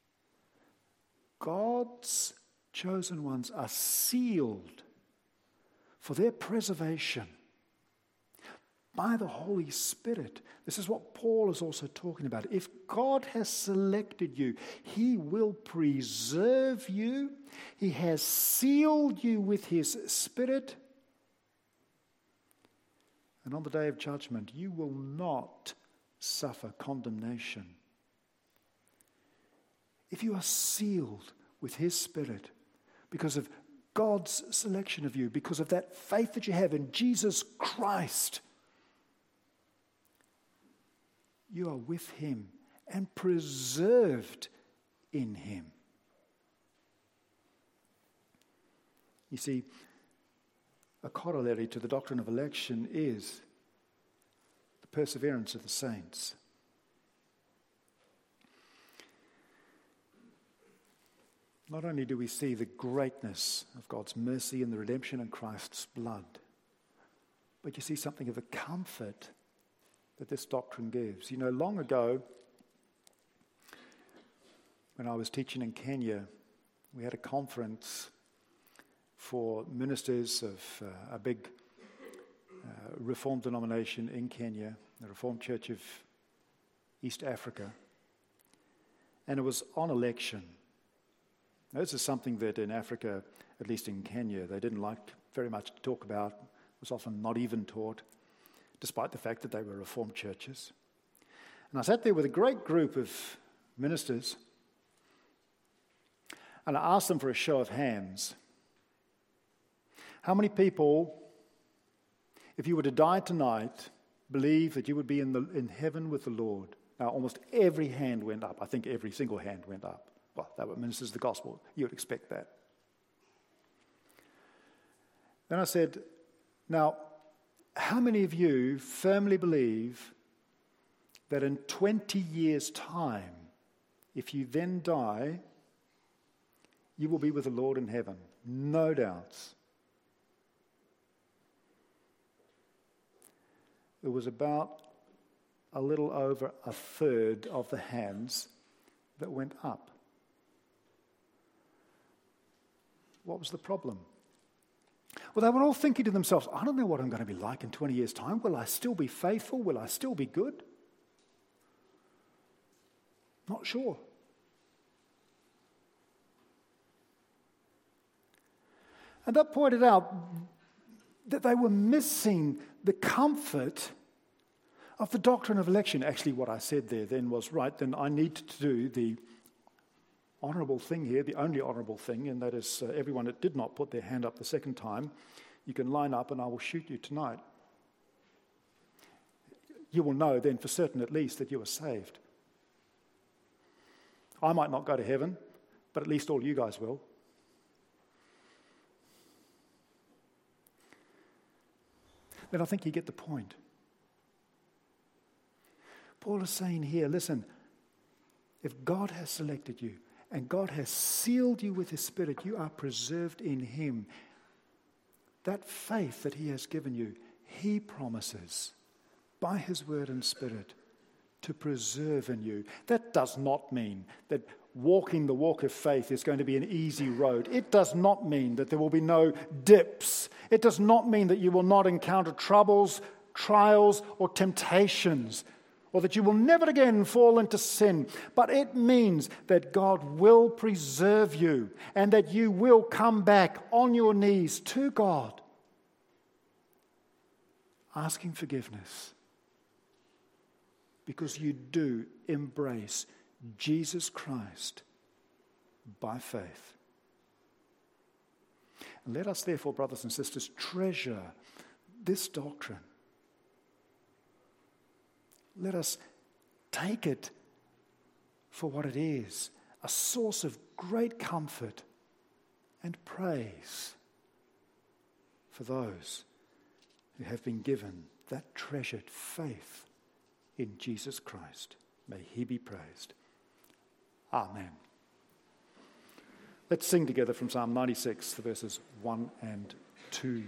God's chosen ones are sealed for their preservation by the Holy Spirit. This is what Paul is also talking about. If God has selected you, he will preserve you. He has sealed you with his Spirit. And on the day of judgment, you will not suffer condemnation. If you are sealed with his Spirit because of God's selection of you, because of that faith that you have in Jesus Christ, you are with him and preserved in him. You see, a corollary to the doctrine of election is the perseverance of the saints. Not only do we see the greatness of God's mercy and the redemption in Christ's blood, but you see something of the comfort that this doctrine gives. You know, long ago, when I was teaching in Kenya, we had a conference for ministers of a big Reformed denomination in Kenya, the Reformed Church of East Africa, and it was on election. Now, this is something that in Africa, at least in Kenya, they didn't like very much to talk about. It was often not even taught, despite the fact that they were Reformed churches. And I sat there with a great group of ministers, and I asked them for a show of hands. How many people, if you were to die tonight, believe that you would be in heaven with the Lord? Now, almost every hand went up. I think every single hand went up. Well, they were ministers of the gospel. You would expect that. Then I said, now, how many of you firmly believe that in 20 years' time, if you then die, you will be with the Lord in heaven? No doubts. It was about a little over a third of the hands that went up. What was the problem? Well, they were all thinking to themselves, I don't know what I'm going to be like in 20 years' time. Will I still be faithful? Will I still be good? Not sure. And that pointed out that they were missing the comfort of the doctrine of election. Actually, what I said there then was, right, then I need to do the honourable thing here, the only honourable thing, and that is everyone that did not put their hand up the second time, you can line up and I will shoot you tonight. You will know then for certain at least that you are saved. I might not go to heaven, but at least all you guys will. Then I think you get the point. Paul is saying here, listen, if God has selected you, and God has sealed you with his Spirit, you are preserved in him. That faith that he has given you, he promises by his word and Spirit to preserve in you. That does not mean that walking the walk of faith is going to be an easy road. It does not mean that there will be no dips. It does not mean that you will not encounter troubles, trials, or temptations. or that you will never again fall into sin, but it means that God will preserve you and that you will come back on your knees to God, asking forgiveness, because you do embrace Jesus Christ by faith. And let us therefore, brothers and sisters, treasure this doctrine. Let us take it for what it is, a source of great comfort and praise for those who have been given that treasured faith in Jesus Christ. May he be praised. Amen. Let's sing together from Psalm 96, the verses 1 and 2.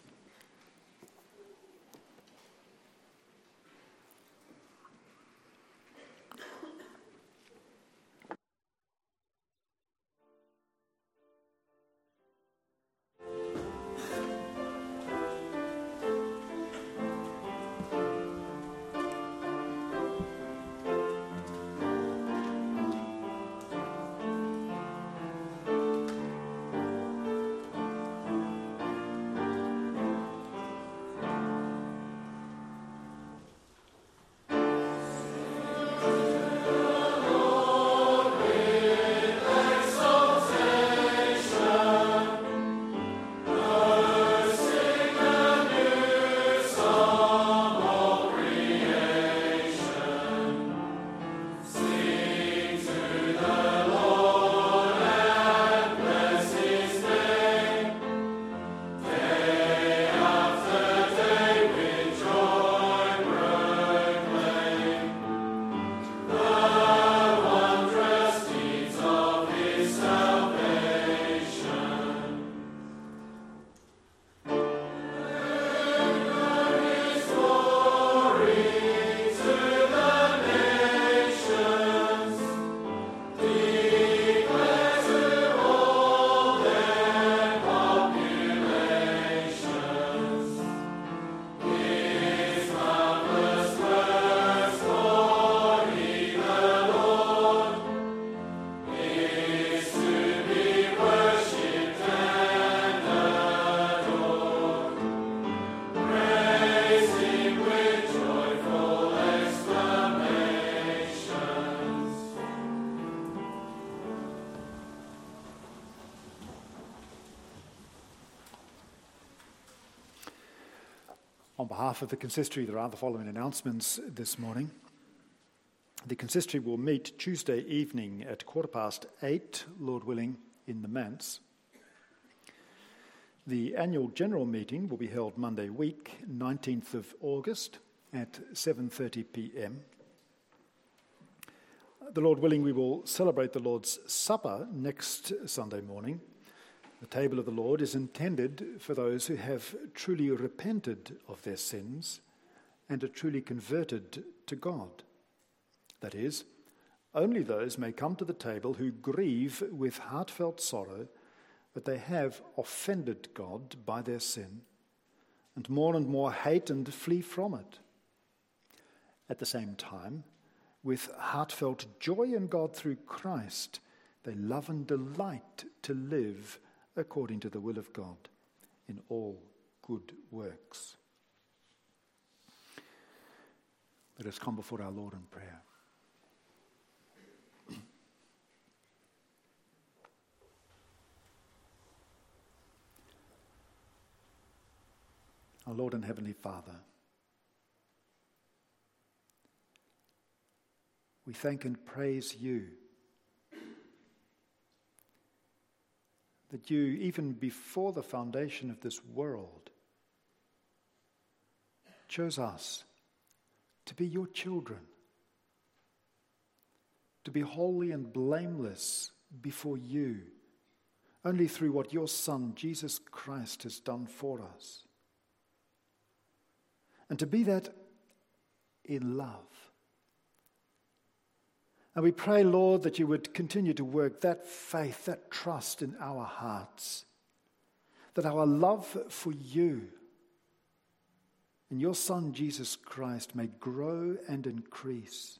On behalf of the consistory, there are the following announcements this morning. The consistory will meet Tuesday evening at 8:15, Lord willing, in the manse. The annual general meeting will be held Monday week, 19th of August, at 7:30 p.m. The Lord willing, we will celebrate the Lord's Supper next Sunday morning. The table of the Lord is intended for those who have truly repented of their sins and are truly converted to God. That is, only those may come to the table who grieve with heartfelt sorrow that they have offended God by their sin and more hate and flee from it. At the same time, with heartfelt joy in God through Christ, they love and delight to live according to the will of God in all good works. Let us come before our Lord in prayer. Our Lord and Heavenly Father, we thank and praise you that you, even before the foundation of this world, chose us to be your children, to be holy and blameless before you, only through what your Son, Jesus Christ, has done for us. And to be that in love. And we pray, Lord, that you would continue to work that faith, that trust in our hearts, that our love for you in your Son, Jesus Christ, may grow and increase.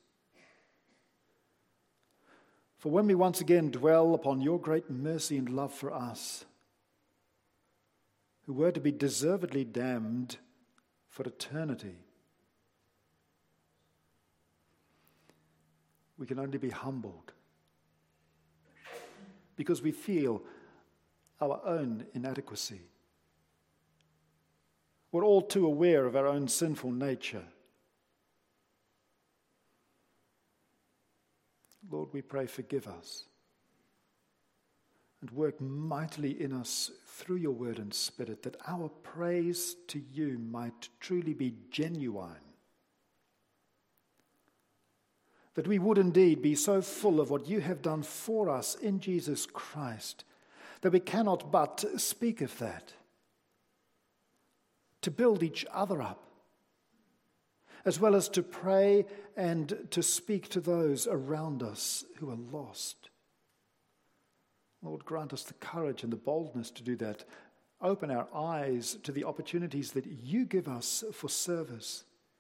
For when we once again dwell upon your great mercy and love for us, who were to be deservedly damned for eternity, we can only be humbled because we feel our own inadequacy. We're all too aware of our own sinful nature. Lord, we pray, forgive us and work mightily in us through your word and spirit, that our praise to you might truly be genuine, that we would indeed be so full of what you have done for us in Jesus Christ that we cannot but speak of that, to build each other up, as well as to pray and to speak to those around us who are lost. Lord, grant us the courage and the boldness to do that. Open our eyes to the opportunities that you give us for service,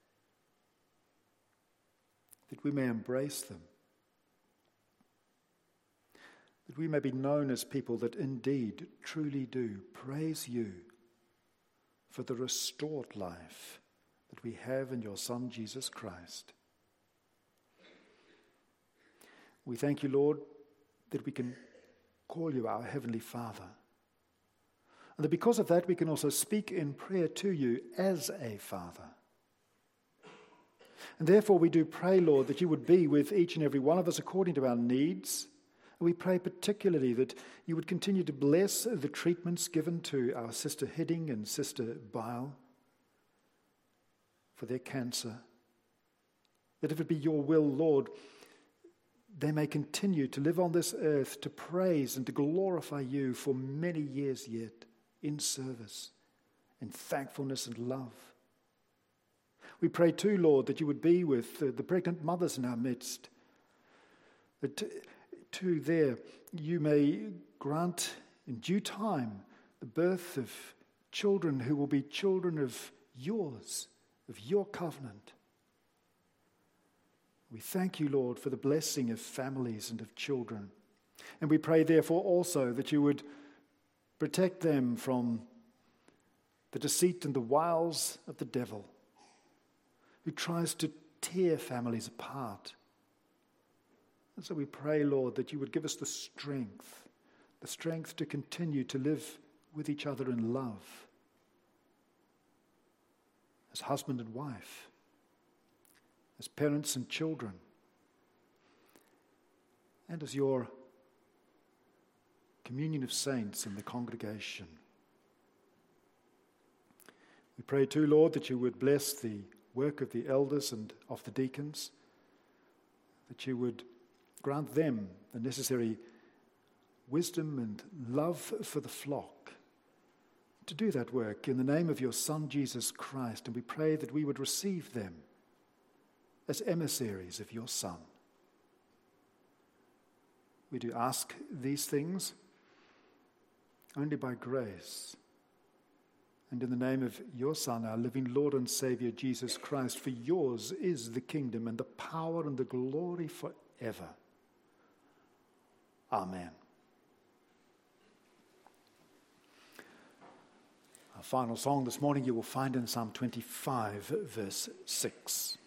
that we may embrace them, that we may be known as people that indeed truly do praise you for the restored life that we have in your Son, Jesus Christ. We thank you, Lord, that we can call you our Heavenly Father, and that because of that we can also speak in prayer to you as a Father. And therefore we do pray, Lord, that you would be with each and every one of us according to our needs. And we pray particularly that you would continue to bless the treatments given to our Sister Hidding and Sister Bile for their cancer. That if it be your will, Lord, they may continue to live on this earth to praise and to glorify you for many years yet in service, in thankfulness and love. We pray too, Lord, that you would be with the pregnant mothers in our midst, that too there you may grant in due time the birth of children who will be children of yours, of your covenant. We thank you, Lord, for the blessing of families and of children. And we pray, therefore, also that you would protect them from the deceit and the wiles of the devil, who tries to tear families apart. And so we pray, Lord, that you would give us the strength to continue to live with each other in love, as husband and wife, as parents and children, and as your communion of saints in the congregation. We pray too, Lord, that you would bless the work of the elders and of the deacons, that you would grant them the necessary wisdom and love for the flock to do that work in the name of your Son, Jesus Christ. And we pray that we would receive them as emissaries of your Son. We do ask these things only by grace and in the name of your Son, our living Lord and Savior, Jesus Christ. For yours is the kingdom and the power and the glory forever. Amen. Our final song this morning you will find in Psalm 25, verse 6.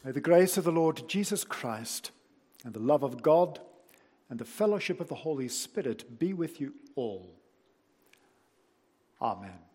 May the grace of the Lord Jesus Christ and the love of God and the fellowship of the Holy Spirit be with you all. Amen.